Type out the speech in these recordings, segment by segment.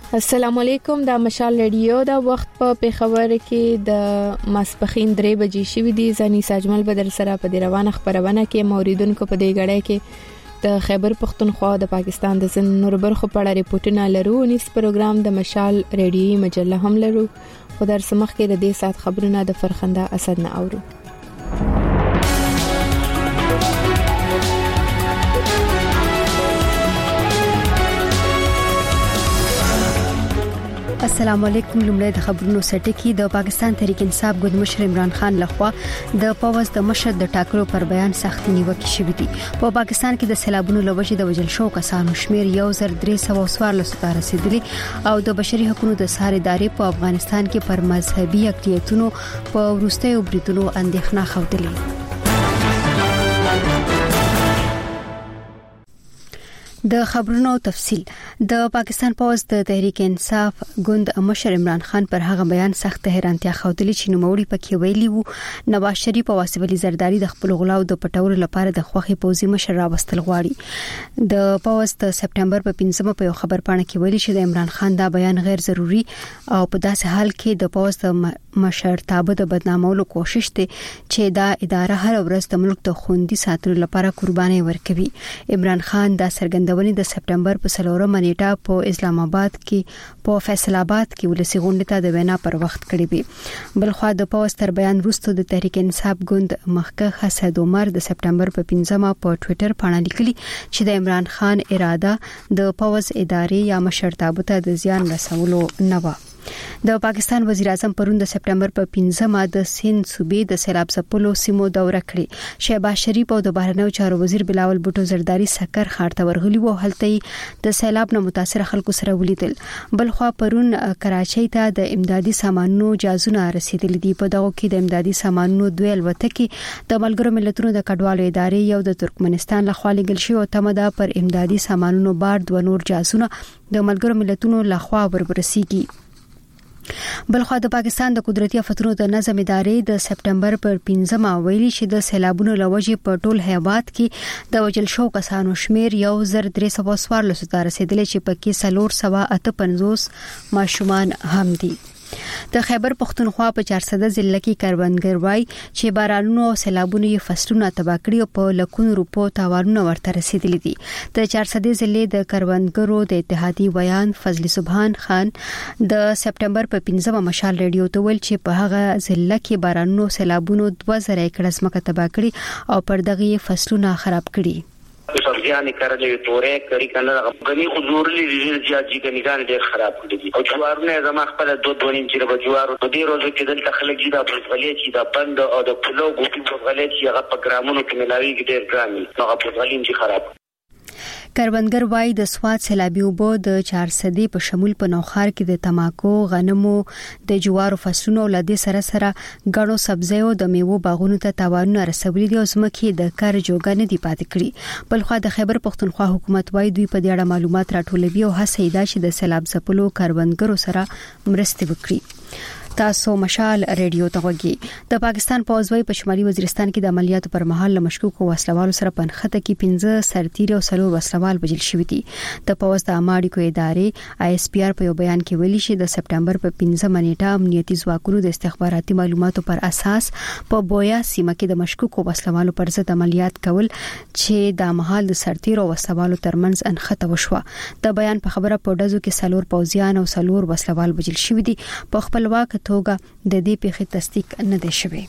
السلام علیکم. دا مشال رادیو دا وخت په پیښور کې د ماسپخین 3 بجې شوې دي. زنی ساجمل بدر سره په دی روانه خبرونه کې موریدونکو په دې غړې کې د خیبر پختونخوا د پاکستان د ځین نور برخو په اړه ریپورتونه لرو. نیس پروګرام د مشال رادیوي مجله هم لرو. خو در سمخ کې د دې سات خبرونه د فرخنده اسد نه اورو. السلام علیکم. لومړی د خبرونو سرټکی. د پاکستان تحریک انصاف ګوند مشر عمران خان لخوا د پوز د مشر د ټاکلو پر بیان سختي نیوکه شوې دي. په پاکستان کې د سیلابونو لوجې د وجل شو کسانو شمیر 1314 ته رسیدلی او د بشري حقوقو د ساري ادارې په افغانستان کې پر مذهبي اقلیتونو په وروستیو بریدونو اندېښنه خوده. د خبرونو تفصیل. د پاکستان پوز د تحریک انصاف ګوند مشر عمران خان پر هغه بیان سخت حیرانتیا خوتلی چې نوموړي پکې ویلي وو نواز شریف او آصف علي زرداری د خپل غلاو د پټولو لپاره د خوخي پوزي مشر راوستل غواړي. د پوز د سپټمبر په 15 په خبر پاڼه کې ویلي چې د عمران خان دا بیان غیر ضروري او په داسې حال کې د پوز د مشر تابع د بدنامولو کوشش ته چې دا اداره هر ورځ د ملک ته خوندي ساتلو لپاره قرباني ورکوي. عمران خان دا څرګندونې د سپټمبر په 4 نیټه په اسلام آباد کې په فیصل آباد کې ولسی غونډه ته د وینا پر وخت کړی وي. بلخو د پوز تر بیان وروسته د تحریک انصاف ګوند مخکښ حسد عمر د سپټمبر په 15 په ټوئیټر باندې لیکلي چې د عمران خان اراده د پوز ادارې یا مشرتابه ته د زیان رسولو نه و. د پاکستان وزیر اعظم پرون د سپټمبر په 15 د سند صوبې د سیلاب ځپلو سیمو دوره کړې. شهباز شریف او د بهرنیو چارو وزیر بلاول بوټو زرداری سکر خاړ ته ورغلي وو. هلته د سیلاب نه متاثر خلکو سره ولیدل. بلخو پرون کراچۍ ته د امدادي سامانونو جازونه رسیدلي دي. په دغه کې د امدادي سامانونو دوه الوتکې د ملګرو ملتونو د کډوالو ادارې یو د ترکمنستان لخوا لګل شوی او تمه پر امدادي سامانونو بار دوه نور جازونه د ملګرو ملتونو لخوا ورسیږي. بلخو د پاکستان د قدرتي آفتونو د نظم ادارې د سپټمبر پر 15 ویلي چې د سیلابونو لوجې په ټول هیواد کې د وجل شو کسانو شمیر 1314 ته رسیدلی چې پکې 458 ماشومان هم دي. د خیبر پختونخوا په 400 ضلع کې کروندګر وای چې بارانونو او سیلابونو یې فصلونه تباہ کړي او په لکونو روپو تاوانونه ورته رسیدلي دي. د 400 ضلع د کروندګرو د اتحادیې ویان فضل سبحان خان د سپټمبر په 15 مشال رادیو ته ویل چې په هغه ضلع کې بارانونو سیلابونو 2000 ایکړ ځمکه تباہ کړي او پر دغه فصلونه خراب کړي. سبزیانې کرلې تورې کری کنه غني حضور لري چې ګنیګان ډېر خراب کړي او جوارونه زما خپل 2.5 انچ په جوارو په دې روزو کې دلته خلک دا پرتغالي چې دا بند او د پلو ګوتې پرتغالي چې هغه په ګرامونو کې ملاوي کې ډېر ګرامي هغه پرتغالي چې خراب. کروندګر وای د سواد سیلابي وبو د 400 په شمول په نوخار کې د تماکو غنمو د جوارو فصلونو لدې سره غړو سبزیو د میوو باغونو ته تاوانونه رسولي دي او زمکه د کار جوګانه دی پاتې کړي. بلخو د خیبر پختونخوا حکومت وای دوی په دې اړه معلومات راټولوي او هڅه یې ده چې د سیلاب ځپلو کروندګرو سره مرسته وکړي. تاسو مشال رادیو ته وګورئ. د پاکستان پوځوي په شمالي وزیرستان کې د عملیاتو پر مهال له مشکوکو وسلوالو سره پنخته کې 15 سرتیري او 3 وسلوال وژل شوي دي. د پوځ د اماړیکو ادارې ISPR په یو بیان کې ویلي چې د سپټمبر په 15 نیټه امنیتي ځواکونو د استخباراتي معلوماتو پر اساس په بویا سیمه کې د مشکوکو وسلوالو پر ضد عملیات کول چې د مهال د سرتیرو او وسلوالو ترمنځ انخته وشوه. د بیان په خبره په ډزو کې 4 پوځیان او 4 وسلوال وژل شوي دي. په خپلواک توګه د دې پیښې تصدیق نه دی شوی.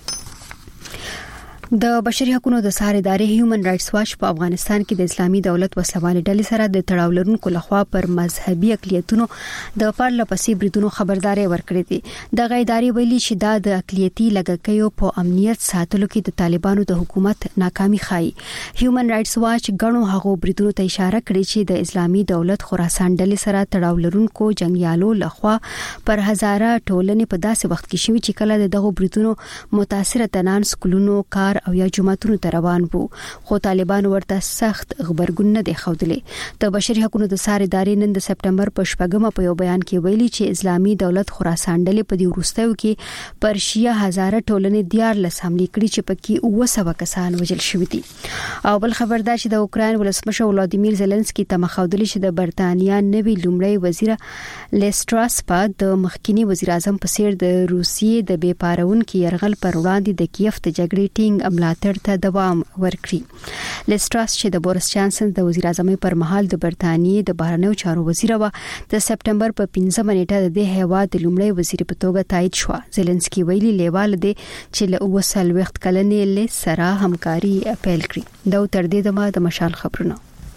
د بشري حقوقو د ساري ادارې هیومن رائټس واچ په افغانستان کې د اسلامي دولت وسلوال ډلې سره د تړاو لرونکو لخوا پر مذهبي اقلیتونو د پرلپسې بریدونو خبرداري ورکړې دي. د غیداري ویلي چې دا د اقلیتي لګکیو په امنیت ساتلو کې د طالبانو د حکومت ناکامي ښایي. هیومن رائټس واچ غنو هغو بریدونو ته اشاره کړې چې د اسلامي دولت خراسان ډلې سره تړاو لرونکو جنگیالو لخوا پر هزاره ټولنې په داسې وخت کې شوي چې کله دغه بریدونو متاثر تنان سکولونو کار او یا جماعتونو ته روان وو خو طالبان ورته سخت خبرګون نه دی ښودلې. د بشري حقوقو د ساري ادارې نن د سپټمبر په 8 په یو بیان کې ویلي چې اسلامي دولت خراسان ډلې په دې وروستیو کې پر 6000 ټولنې 14 حملې کړې چې پکې 900 کسان وژل شوي دي. او بل خبر دا چې د اوکرين ولسمشر ولادیمیر زيلنسکي ته مخاودل چې د برتانیا نوی لومړی وزیر لیسټراس په د مخکینی وزیر اعظم په څیر د روسیې د بې پارونکو يرغل پر وړاندې د کیف د جګړې ټینګ ملاتړ ته دوام ورکړي. لیسټراس چې د بوریس جانسن د وزیر اعظم پر مهال د برتانیې د بهرنیو چارو وزیر و د سپټمبر په 15 نیټه د هیواد د لومړی وزیر په توګه تایید شو. زيلنسکي ویلي لیوال دی چې له 20 وخت کلنې له سره همکاري اپیل کړی. دا تر دې د مشال خبرونه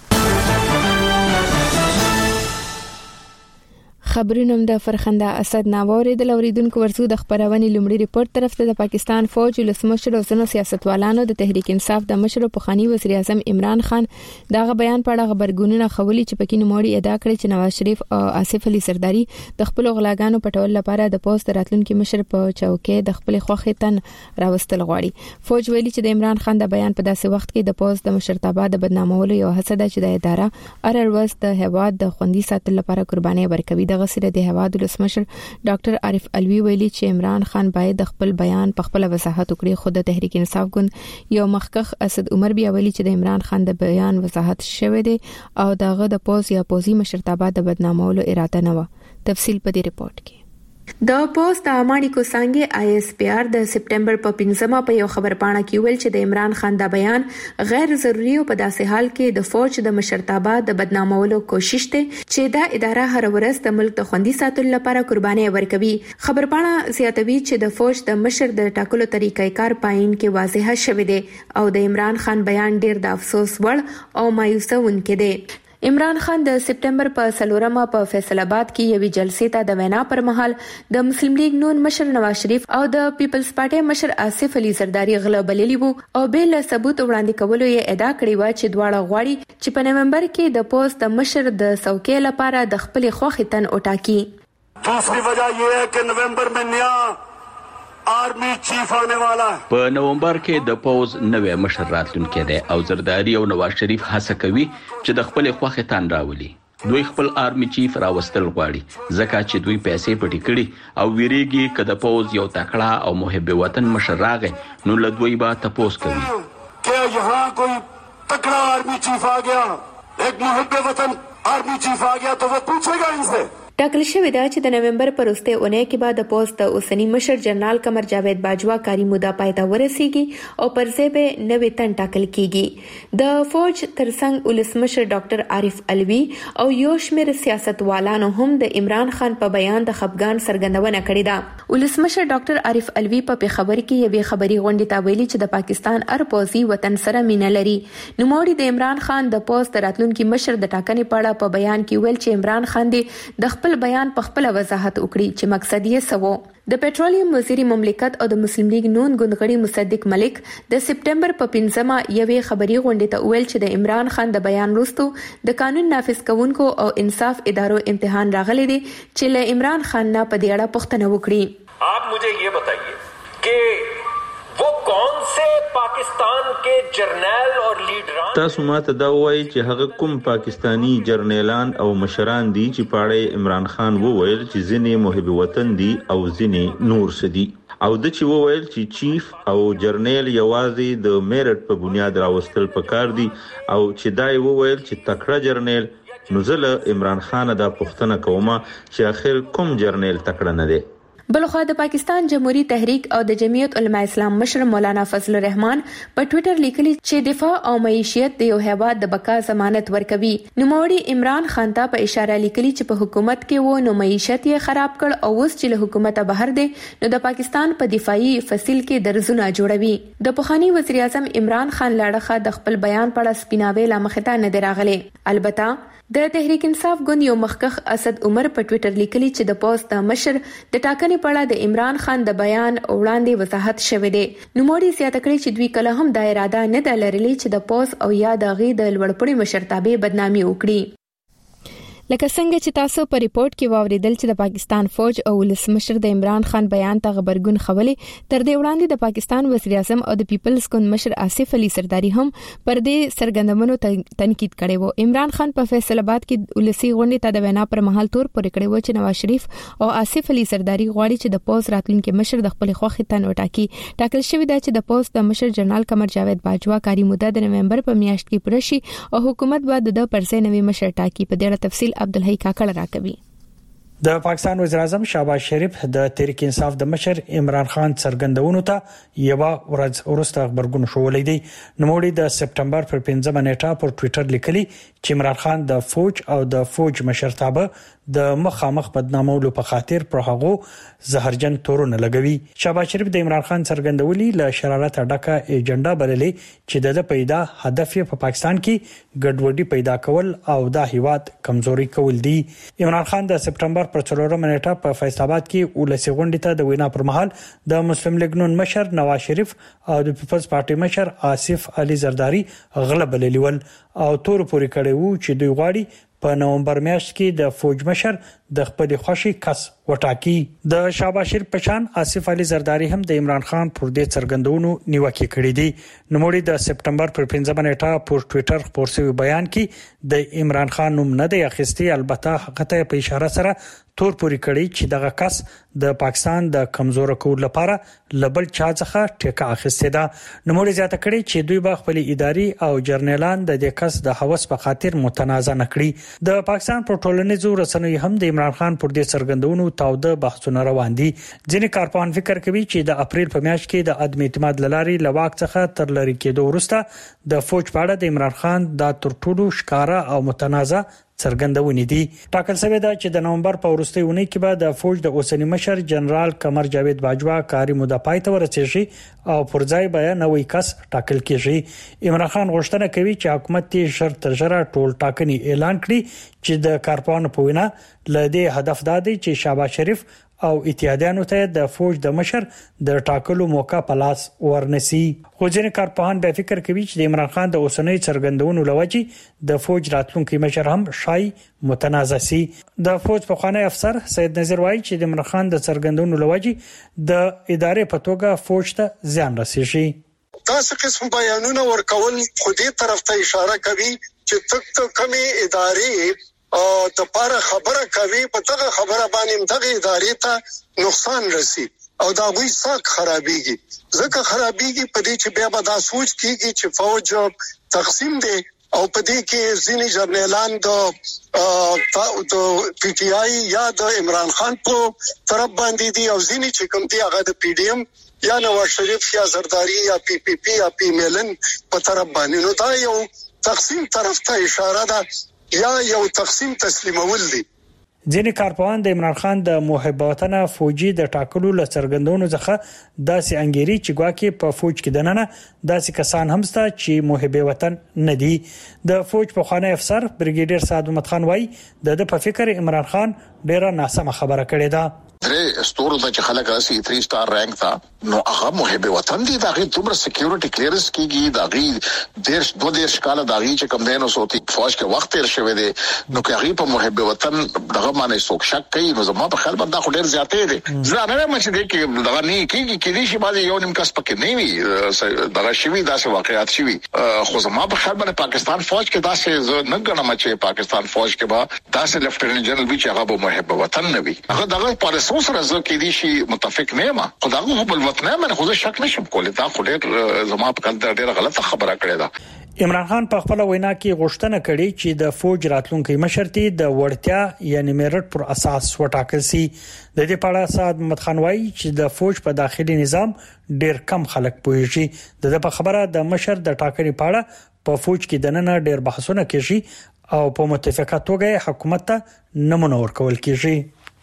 خبرونه د فرخنده اسد ناووري د لوریدونکو ورسو د خبرونې لومړی ریپورت طرف ته د پاکستان فوج ولسمشر او ځینو سیاستوالانو د تحریک انصاف د مشر پخوانی وزیر اعظم عمران خان دغه بیان په اړه خبرګونونه خولي چې پکې نوموړي ادعا کړې چې نواز شریف او آصف علي زرداری د خپل غلاګانو پټول لپاره د پوسټ راتلونکو مشر په چوکۍ د خپل خوخه تن راوستل غواړي. فوج ویلي چې د عمران خان د بیان په داسې وخت کې د پوسټ د مشرتابه د بدنامولو یو هڅه ده چې د اداره ارورس د هواد د خوندي ساتل لپاره قرباني ورکوي. د غسر د هواد ولسمشر ډاکټر عارف الوی ویلي چې عمران خان باید د خپل بیان په خپل وضاحت وکړي. خو د تحریک انصاف ګوند یو مخکخ اسد عمر بیا ویلي چې د عمران خان د بیان وضاحت شوی دی او دغه د پوز یا پوزي مشرتابه د بدنامولو اراده نه و. تفصیل په دې ریپورت کې. د پوسټ امانی کو څنګه آی اس پی آر د سپټمبر په 15 په یو خبر پاڼه کې ویل چې د عمران خان د بیان غیر ضروري او په داسې حال کې د فوج د مشرتابه د بدنامولو کوشش ته چې دا اداره هر ورځ د ملک د خوندي ساتلو لپاره قرباني ورکوي. خبر پاڼه زیاتوي چې د فوج د مشر د ټاکلو طریقې کار پاین کې واضحه شوه دی او د عمران خان بیان ډیر د افسوس وړ او مایوسونکې دی. عمران خان د سپټمبر په 4 په فیصل آباد کې یوې جلسې ته د وینا پر مهال د مسلم لیگ نون مشر نواز شریف او د پیپلز پارټي مشر آصف علي زرداری غلا بللی وو او بل ثبوت وړاندې کولو یې ادعا کړې و چې دواړه غواړي چې په نومبر کې د پوسټ د مشر د څوکۍ لپاره د خپل خوخي تن وټاکي. دوسری وجہ یہ ہے کہ نومبر میں نیا آرمی چیف آنے والا ہے. په نومبر کې د پوز نوې مشر راتلونکی دی او زرداری او نواز شریف هڅه کوي چې د خپل خوخه تان راولي. دوی خپل آرمی چیف راوستل غواړي ځکه چې دوی پیسې پټې کړي او ویریږي چې د پوز یو تکړه او محب وطن مشر راغی نو له دوی به تاسو کوي کہ یہاں کوئی تکڑا آرمی چیف آ گیا ایک محب وطن آرمی چیف آ گیا تو وہ پوچھے گا ان سے. ټاکل شوی دا چې د نومبر پر وروستۍ اونۍ کې بعد د پوسټ د اوسنی مشر جنرال قمر جاوید باجوا کاری موده پای ته ورسیږي او پر ځای به نوې تن ټاکل کیږي. د فوج ترڅنګ ولسمشر ډاکټر عارف الوی او یو شمېر سیاستوالانو هم د عمران خان په بیان د خپګان څرګندونه کړې ده. ولسمشر ډاکټر عارف الوی په خبر کې یوې خبري غونډې ته ویلي چې د پاکستان ارپوزي وطن سره مینه لري. نوموړي د عمران خان د پوسټ راتلونکي مشر د ټاکنې په اړه په بیان کې ویل چې عمران خان د خپل بیان په خپل وضاحت وکړي چې مقصد یې څه و. د پېټرولیم وزیر مملکت او د مسلم لیگ نون ګوندغړي مصدق ملک د سپټمبر په 15 یوې خبري غونډې ته ویل چې د عمران خان د بیان وروسته د قانون نافذ کوونکو او انصاف ادارو امتحان راغلی دی چې له عمران خان نه په دې اړه پوښتنه وکړي. آپ مجھے یہ بتائیے کہ وہ کون سے پاکستان کے جرنیل اور لیڈران تاسو ماته دا وایي چې هغه کوم پاکستانی جرنیلان او مشران دي چې پاړې عمران خان وویل چې ځینې محب وطن دي او ځینې نور سدي او د چې وویل چې چیف او جرنیل یوازې د میرټ په بنیاد راوستل پکار دي او چې دای وویل چې تکړه جرنیل نو زله عمران خان دا پوښتنه کومه چې اخر کوم جرنیل تکړه نه دی. بلخوا د پاکستان جمهوریت تحریک او د جمعیت علماء اسلام مشر مولانا فضل الرحمن په ټوئیټر لیکلي چې دفاع او معیشت د یو هیواد د بقا ضمانت ورکوي. نوموړي عمران خان ته په اشاره لیکلي چې په حکومت کې و نو معیشت یې خراب کړ او اوس چې له حکومت بهر دی نو د پاکستان په دفاعي فصیل کې درزونه جوړوي. د پخوانی وزیر اعظم عمران خان لاړه د خپل بیان په اړه سپیناوي لا مخته نه دی راغلی. البته د تحریک انصاف ګوند یو مخکخ اسد عمر په ټوئیټر لیکلي چې د پوسټ د مشر د ټاکنې په اړه د عمران خان د بیان وړاندې وضاحت شوی دی. نوموړي زیاته کړې چې دوی کله هم د اراده نه ده لرلې چې د پوسټ او یا د غي د لوړپوړي مشرتابه بدنامي وکړي. لکه څنګه چې تاسو په ریپورت کې واوریدل چې د پاکستان فوج او ولسمشر د عمران خان بیان ته خبرګون خولې تر دې وړاندې د پاکستان وزیر اعظم او د پیپلز ګوند مشر آصف علي زرداری هم پر دې سرګندمنو تنقید کړي وو. عمران خان په فیصل آباد کې ولسی غونډې ته د وینا پر مهال تور پورې کړي وو چې نواز شریف او آصف علي زرداری غواړي چې د پوز راتلونکي مشر د خپل خوښې تن وټاکي. ټاکل شوی دی چې د پوز د مشر جنرال قمر جاوید باجوا کاری موده د نومبر په میاشت کې پوره شي او حکومت به د پرځای نوی مشر ټاکي. په دې اړه تفصیل عبدالحی کاکړ راکوي. د پاکستان وزیر اعظم شهباز شریف د تحریک انصاف د مشر عمران خان څرګندونو ته یو ورځ وروسته خبرګون شوولې دي. نوموړي د سپټمبر پر 15 نیټه پر ټوئیټر لیکلي چې عمران خان د فوج او د فوج مشرتابه د مخامخ بدنامولو په خاطر پر هغه زهرجن تورونه لګوي. شهباز شریف د عمران خان څرګندولي له شرارت ډکه ایجنډا بللې چې د پیدا هدف په پاکستان کې ګډوډي پیدا کول او د هیواد کمزوري کول دي. عمران خان د سپټمبر پر 4 نیټه په فیصل آباد کې ولسی غونډې ته د وینا پر مهال د مسلم لیگ نون مشر نواز شریف او د پیپلز پارټي مشر آصف علي زرداری غلب لیول او تور پورې کړي وو چې دوی غواړي په نومبر میاشت کې د فوج مشر د خپل خوشي کس وټاکي. د شهباز شریف پشان آصف علي زرداری هم د عمران خان پر دې څرګندونو نیوکه کړې دي. نوموړي د سپټمبر پر 15 نیټه پر ټوئیټر خبر شوی بیان کې د عمران خان نوم نه دی اخیستی، البته هغه ته په اشاره سره تور پوري کړی چې دغه کس د پاکستان د کمزور کولو لپاره لبل چا څخه ټیکه اخیسته ده. نوموړي زیاته کړی چې دوی به خپل اداري او جرنیلان د دې کس د هوس په خاطر متنازع نکړي. د پاکستان په ټولنیزو رسنیو هم د عمران خان پر دې څرګندونو تاوده بحثونه روان دي. ځینې کارپوهان فکر کوي چې د اپریل په میاشت کې د عدم اعتماد لاري لواک څخه تر لری کېدو وروسته د فوج په اړه د عمران خان د تر ټولو ښکارا او متنازع څرګندونې دي. ټاکل شوی دی چې د نومبر په وروستۍ اونۍ کې به د فوج د اوسنی مشر جنرال قمر جاوید باجوا کاری موده پای ته ورسیږي او پر ځای به نوې کس ټاکل کیږي. عمران خان غوښتنه کوي چې حکومت یې شرط تر شره ټول ټاکنې اعلان کړي چې د کارپوهانو په وینا لدې هدف دا دی چې شهباز شریف او اتحادیانو ته د فوج د مشر د ټاکلو موقع په لاس ورنسي. خو ځینې کارپوهان به فکر کوي چې د عمران خان د اوسنۍ څرګندونو لوجې د فوج راتلونکي مشر هم شای متنازع سي. د فوج په خوانی افسر سید نذیر وایي چې د عمران خان د څرګندونو لوجې د ادارې په توګه فوج ته زیان رسیږي. تاسو قسم بیانونه ورکول خو دې طرف ته اشاره کوي چې تک کمی ادارې او د پاره خبره کوي په دغه خبره باندې دغه ادارې ته نقصان رسی او دا غوي ساک خرابيږي. ځکه خرابيږي په دې چې بیا به دا سوچ کیږي چې فوج تقسیم دي او په دې کې ځینې جرنیلان د پی ټی آی یا د عمران خان په طرف باندې دي او ځینې چې کوم دي هغه د پی ډی ایم یا نواز شریف یا زرداری یا پی پی پی یا پی میلن په طرف باندې. نو دا یو تقسیم طرف ته اشاره ده یا یو تقسیم تسلیمول دي. ځینې کارپوهان د عمران خان د محب وطن فوجي د ټاکلو لڅرګندونو ځخه داسې انګيري چې ګواکې په فوج کې دننه داسې کسان هم ستا چې محب وطن نه دي. د فوج په خوانی افسر بریګیډیر سعد محمد خان وایي د په فکر عمران خان ډیره ناسمه خبره کړې ده. درې ستورو ته چې خلک راسي 3 سٹار رانک تا نو هغه محب وطن دي دغه دومره سکیورټي کلیرنس کیږي دغه دیش 2 کال دغه چې کم دینو سوتي فوج کې وخت تیر شوی دی نو کې هغه په محب وطن دغه باندې څوک شک کوي نو زما په خیال باندې خو ډیر زیاتې دي. ځانه مې چې دې کې دغه نه کیږي کې دې شي باندې یو نیم کس پکې نه وي دغه شوی داسې واقعیت شوی خو زما په خیال باندې پاکستان فوج کې داسې نه غنم چې پاکستان فوج کې با داسې لیفټیننټ جنرال وی چې هغه محب وطن نه وي هغه دغه پر سره ځکه دي شي متفق نه ما خدای په بل وطن نه خو شک نشم کولای دا خو ډېر زما په کله ډېر غلطه خبره کړې ده. عمران خان په خپل وینا کې غوښتنه کړې چې د فوج راتلونکي مشرتي د وړتیا یعنی میرټ پر اساس وټاکل سي. د دې په اړه سعد محمد خان وایي چې د فوج په داخلي نظام ډېر کم خلک پوهیږي. د خبره د مشر د ټاکنې په اړه په فوج کې دننه ډېر بحثونه کیږي او په متفقه توګه حکومت ته نمونه ورکول کیږي.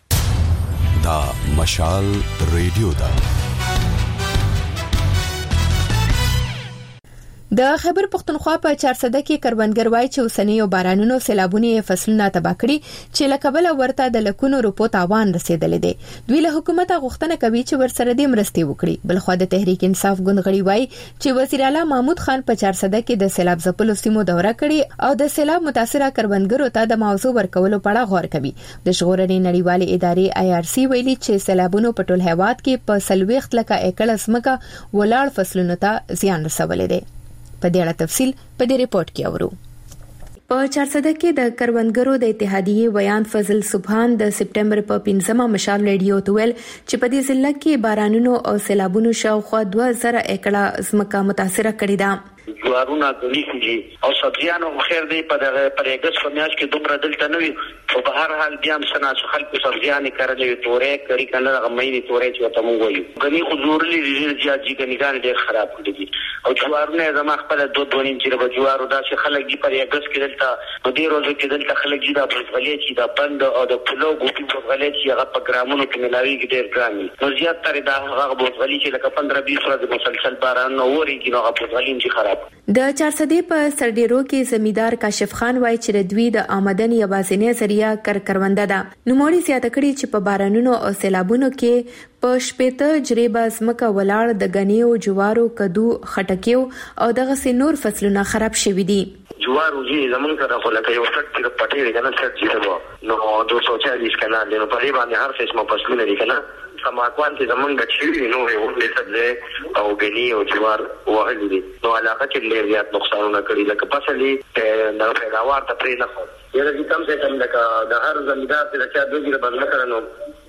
دا مشال ریډیو دا د خیبر پختونخوا په 400 کې کروندګر وای چې اوسنی او بارانونو سیلابونه فصلونه تباہ کړي چې لکبل ورته د لکونو روپو تاوان رسیدلې دي. دوی له حکومت غوښتنه کوي چې ورسره د مرستې وکړي. بلخو د تحریک انصاف ګوند غړي وای چې وزیر اعلی محمود خان په 400 کې د سیلاب ځپلو سیمو دوره کړي او د سیلاب متاثره کروندګرو ته د موضوع ورکولو په اړه غور کوي. د ژغورنې نړیوالې ادارې IRC ویلي چې سیلابونو په ټول هیواد کې په 40 لکه ایکړ ځمکه ولاړ فصلونو ته زیان رسولې دي. په دې اړه تفصیل په دې ریپورت کې اورو. په 400 کې د کروندګرو د اتحادیې ویان فضل سبحان د سپټمبر په 15مه مشال ریډیو ته ویل چې په دې ضلع کې بارانونو او سیلابونو شاوخوا 2000 ایکړه ځمکه متاثره کړې ده. جوارونه غلیږي او سبزیانو خیر دی په دغه پرېګس په میاش کې دومره دلته نه وي او په هر حال بیا هم سنا خلکو سبزیانې کړلې تورې کړي کنه هغه مې تورې چې ته مونږ وایو غني حضورلي زیات دي کنيګان ډېر خراب کړي دي او جوارونه زما خپل 2.5 انچ په جوارو دا چې خلک دی پرېګس کې دلته په دې روزو کې دلته خلک دی دا پرځغلې چې دا بند او د پلو ګوتې پرځغلې چې هغه په ګرامونو کې ملاوي کې ډېر ګرامي نو زیات تر دا هغه پرځغلې چې لکه 15-20 ورځې مسلسل باران نو وريږي نو هغه پرځغلې چې خراب. د 400 په سرډیرو کې زمیدار کاشف خان وای چې دوی د آمدن یوازینی ذریعہ کرونده ده. نو موري زیاته کړي چې په بارانونو او سیلابونو کې په شپېته جریبه ځمکه ولاړ د غنیو جوارو کدو خټکیو او دغه سينور فصلونه خراب شوي دي. جوارو جی زمون سره خو لکه یو څټ کې پټې کنه څټ چې نو 240 کنه نو په دې باندې هر څه مو فصلونه دي کنه سماقوان چې زمون غچي نو یو څه او غنی او جوار وهلي دي نو علاقه کې ډېر زیات نقصانونه کړی لکه فصلې د پیداوار ته پرې نه خو یره دې کم څه کم لکه د هر زمیندار چې چا دوی بدل کړنو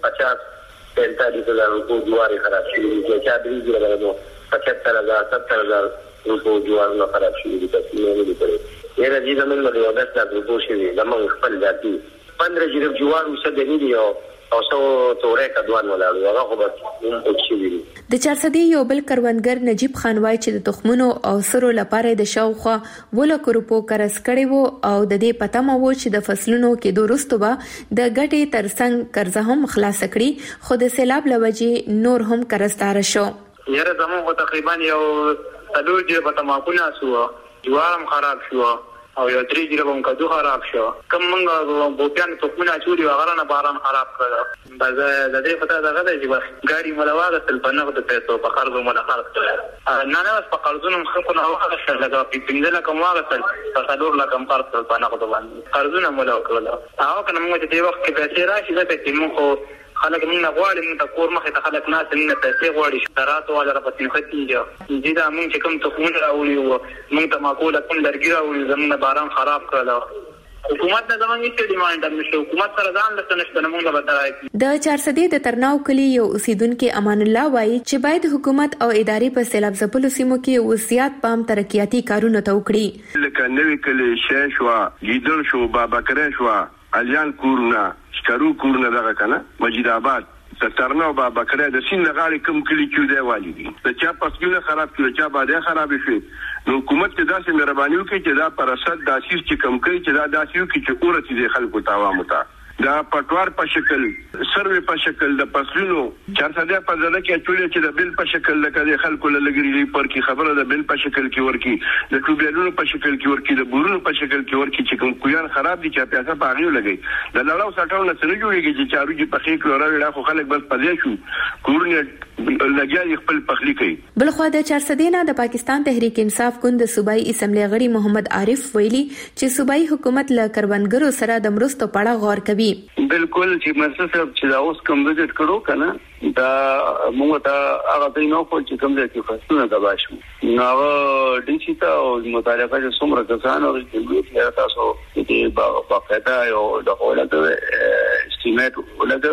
50-45,000 روپو جوار خراب شي چې چا دوی بدلنو 75,000-70,000 روپو جوار نه خراب شي د تاسو نه لري یره دې زمون له 10,000 روپو شي زمون خپل ذاتي 15 جریب جوار وسه دی او څو تورې کډوان ولاړو هغه خو به اوچوي. د 400 یو بل کروندګر نجیب خان وای چې د تخمونو او سرو لپاره د شاوخوا ولکو روپو قرض کړي وو او د دې پته مو چې د فصلونو کې دوروستو به د ګټې ترڅنګ قرض هم خلاص کړي خو د سیلاب لوجې نور هم قرضدار شو. یره زموږ تقریبا یو تلور جې په تماکونه سو جوارم خراب شو او یو 3 جریبه کدو خراب شو کوم موږ بوتان تخمونه چوري وغیرہ نه باران خراب کړ د دې پته دغه دی چې ګاډي ملواغه تل په نغد پیسو په قرض مله خرج کړ نه نه په قرضونو خلکو نه واغه شل لګا په پنځه لکه واغه تل په څلور لکه قرض په نغد باندې قرضونه مله کړل هغه کنه موږ چې وخت کې پیسې راشي دا چې موږ خلک موږ غواړي موږ کور مخه ته خلک ناس نه پیسې غواړي شرات ولا رپتین ختیږي دې دا موږ چې کوم تخمونه راوړي وو موږ ته معقوله کوم درګي راوړي زموږ باران خراب کړل حکومت نه زمونږ هیڅ ډیماند نشو حکومت سره ځان لته نشته موږ به درای د 400 د ترناو کلی یو اوسیدونکو امان الله وایي چې باید حکومت او ادارې په سیلاب ځپلو سیمو کې وصیت پام ترقیاتي کارونه ته وکړي لکه نوې کلی شیشوا ګیدل شو بابا کرے شو الیان کورنا شکرو کورنا دغه کنه مجید آباد ترناو بابا کرے د سین لغاړي کوم کلی کې دی والی دي د چا پسونه خراب کړي چا باندې خراب شي نو حکومت ته داسې مهرباني وکړي چې دا پرسد داسیر چې کم کوي چې دا داسې وکړي چې اورته دي خلکو تاوامو ته دا پټوار په شکل سروي په شکل د پسلونو 400 په ځل کې چولې چې د بل په شکل لکه خلکو لګري پر کې خبره د بل په شکل کې ورکی د ټوبلونو په شکل کې ورکی د بورونو په شکل کې ورکی چې کوم کویان خراب دي چې پیسې په هغه لګي د لړاو سټاو نه سره جوړیږي چې چاروږي په خې کې راوړل خو خلک بس پدې شو کورونه لګیا خپل پخلی کوي. بلخو د 400 نه د پاکستان تحریک انصاف ګوند صوبایي اسمبلی غړي محمد عارف ویلي چې صوبایي حکومت له کروندګرو سره د مرستو په اړه غور کوي. بالکل چې مسله چې دا اوس کوم وزټ کړو کنه دا موږ ته هغه د نو کو چې کوم ځای کې فصلونه تباہ شو نو ډیجیټا او مطالعه چې څومره کسان او چې تاسو دې باقاعده یو د اولاد استیمیټ ولګ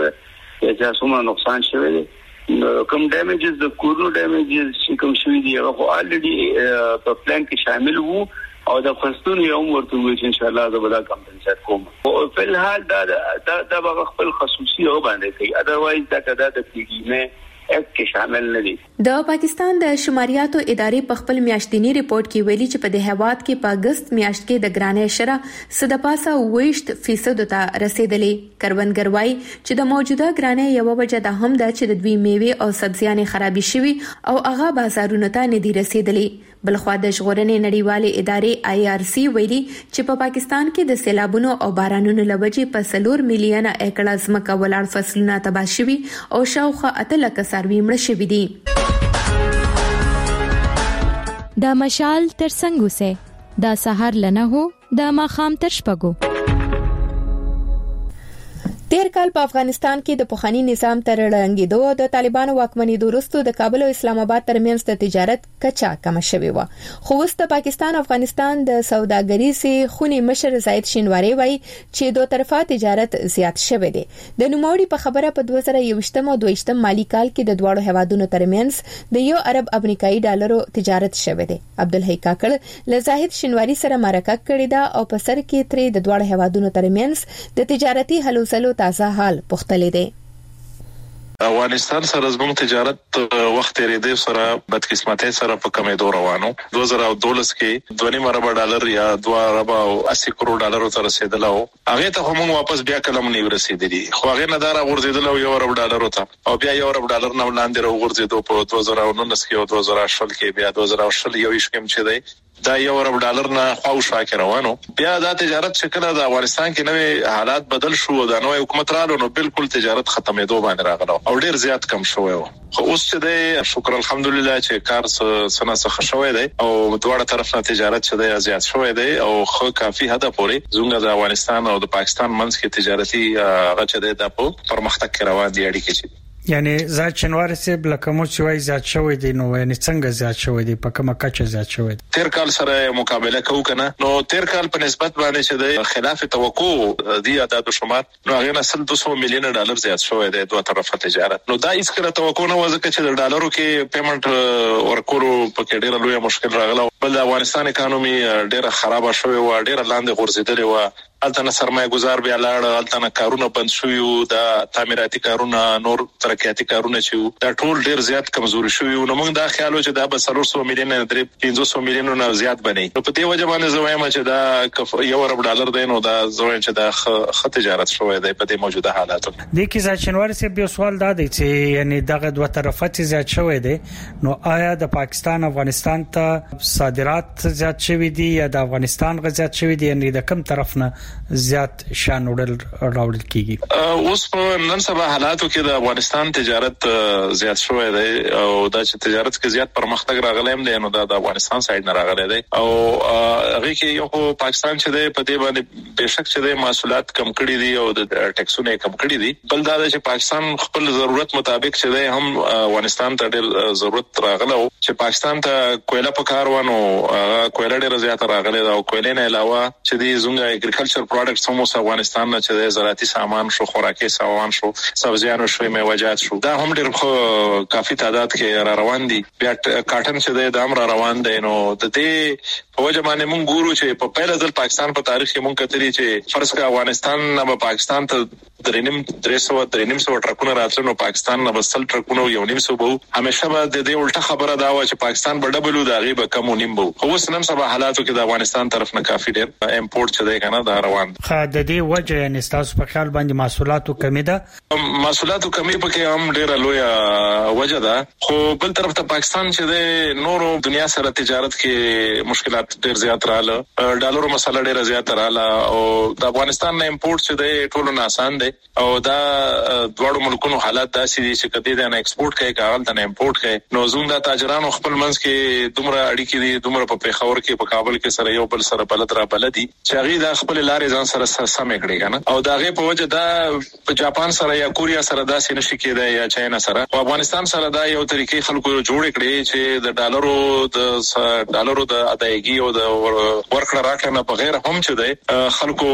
چې څومره نقصان شوی دی کوم ډیمیجز د کورونو ډیمیجز چې کوم شوی دی هغه الریډي په پلان کې شامل وو او د فصلونو یو ورته وي چې ان شاء الله دا به کمپنسیټ کوم او په الحال دا به خپل خصوصي او باندې کوي اذروایز دا د پی ډی مې کې شامل نه دي. د پاکستان د شماریاتو ادارې په خپل میاشتنی ریپورت کې ویلي چې په د هیواد کې په اگست میاشت کې د ګرانۍ شرح صدپاسه 20% ته رسیدلې. کروندګر وایي چې د موجوده ګرانۍ یو وجه د هم ده چې د دوی میوه او سبزیانې خرابې شوي او هغه بازارونو ته نه دي رسیدلې. بلخوا د ژغورنې نړیوالې ادارې IRC ویلي چې په پاکستان کې د سیلابونو او بارانونو لوجې په 4 میلیونه ایکړه ځمکه ولاړ فصلونه تباه شوي او شاوخوا 8 لک څاروي مړه شوي دي. دا مشال تر څنګه سه دا سحر لنه هو دا ماخام تر شپګو. تیر کال په افغانستان کې د پوخانی نظام تر ړنګېدو او د طالبانو واکمنېدو وروسته د کابل او اسلام آباد ترمنځ د تجارت کچا کم شوې و. خو اوس د پاکستان او افغانستان د سوداګریزې خونې مشر زاید شینواری وایي چې دوه طرفه تجارت زیات شوی دی. د نوموړي په خبره په 2021 او 22 مالی کال کې د دواړو هیوادونو ترمنځ د 1 ارب امریکایي ډالرو تجارت شوی دی. عبدالحی کاکړ له زاهد شینواری سره مرکه کړې ده او په سر کې ترې د دواړو هیوادونو ترمنځ د تجارتي هلو ځلو تازه حال پختلې دي. افغانستان سره زموږ تجارت وخت لري سره بدقسمتۍ سره په کمېدو روانو. 2012 کې 2.5 ارب ډالر یا 2 ارب او 80 کروڑ ډالر ته رسیدل او هغه ته هم واپس بیا کلم نه ورسېدلی. خو هغه نه دار غورځیدل او 1 ارب ډالر ته او بیا 1 ارب ډالر نه وړاندې راغورځیدو په 2019 کې او 2020 کې بیا 2020 یو شکم چې دی دا 1 ارب ډالر نه خواوشا کې روانو. بیا دا تجارت شکل د افغانستان کې نوې حالات بدل شو د نوې حکومت رالو نو بالکل تجارت ختمېدو باندې راغله او ډیر زیات کم شوی و. خو اوس چې دی شکر الحمدلله چې کار سنه څخه شوی دی او دواړه طرف نه تجارت چې دی زیات شوی دی او خو کافي حد پورې زموږ د افغانستان او د پاکستان منځ کې تجارتي غچ دی د پرمختګ کې روان دي اړیکې چې یعنی زاد شنوار سه بلکمو چې وای زیات شوی دی نو یعنی څنګه زیات شوی دی په کومه کچه زیات شوی دی. تیر کال سره مقابله کوو کنه نو تیر کال په نسبت باندې چې د خلاف توقع دی عدد شمار نو هغه نه 200 میلیون ډالر زیات شوی دی دوه طرفه تجارت. نو دا هیڅ کله توقع نه و ځکه چې د ډالرو کې پیمنٹ ورکولو په کې ډیر لوی مشکل راغله. بل د افغانستان اکانومي ډیره خراب شوی و ډیره لاندې غورځیدلې و. الته سرمایه گزار بیا لاړ الته کارونه بند شوی د تعمیراتي کارونه نور ترقیاتي کارونه چې دا ټول ډیر زیات کمزوري شوی نو موږ دا خیال و چې دا به 300 میلیون نه 500 میلیون نه زیات بني. نو په دې وجه باندې زوایم چې دا 1 ارب ډالر دی نو دا زوایم چې دا خط تجارت شوی دی په دې موجوده حالاتو. د کی ځای شنوار سه بیا سوال دا دی چې یعنی دغه دوه طرفه زیات شوی دی نو آیا د پاکستان افغانستان ته صادرات زیات شوی دي یا د افغانستان غ زیات شوی دي یعنی د کوم طرف نه زیات شان راوړل کیږي؟ اوس په نن سبا حالاتو کې د افغانستان تجارت زیات شوی دی او دا چې تجارت کې زیات پرمختګ راغلی هم دی نو دا د افغانستان سایډ نه راغلی دی او هغه کې یو پاکستان چې دی په دې باندې بهشک چې دی محصولات کم کړي دي او د ټیکسونه کم کړي دي. بل دا چې پاکستان خپل ضرورت مطابق چې دی هم افغانستان ته ډېر ضرورت راغله چې پاکستان ته کویلا په کار ونه کویلا ډېر زیات راغلی دا او کویلا نه علاوه چې دی زموږ اګریکلچر پروډکټس هم افغانستان نه چې زراعتي سامان شو خوراکي سامان شو سبزیانو شو میوه‌جات شو دا هم ډېر کافي تعداد کې را روان دي. بیا کاټن چې د امر روان دي نو د دې په وجه باندې مونږ ګورو چې په پیل ځل پاکستان په تاریخ کې مونږ کتلی چې فرض کا افغانستان نه پاکستان ته 300 ټرکونه راتلل نو پاکستان نه بسل ټرکونه یو نیم سو بو همیشه به د دې الټه خبره دا و چې پاکستان به ډبلو دا غیبه کم نیم بو. خو اوس نن سبا حالاتو کې د افغانستان طرف نه کافي ډېر امپورټ چې دی کنه دا روان خا د دې وجه یعنی تاسو په خیال باندې محصولاتو کمی ده؟ محصولاتو کمی پکې هم ډېر لوی وجه ده. خو بل طرف ته پاکستان چې د نورو دنیا سره تجارت کې مشکلات ډېر زیات رااله ډالرو مسله ډېر زیات رااله او د افغانستان نه امپورټ چې دی ټولو نه آسان دی او دا دواړو ملکونو حالات داسې دي چې کدی د ایکسپورټ کوي کاغل ته امپورټ کوي نو زموږ د تاجرانو خپل منځ کې دومره اړیکې دي دومره په پیښور کې په کابل کې سره یو بل سره بلد را بلدي چې هغه د خپل لارې ځان سره سمې کړي کنه او دا غي په وجه دا په جاپان سره یا کوریا سره داسې نشي کېدای یا چاینا سره او افغانستان سره دا یو طریقې خلکو جوړ کړي چې د ډالرو د ادایګي او د ورکړه راکړه نه بغیر هم چې دی خلکو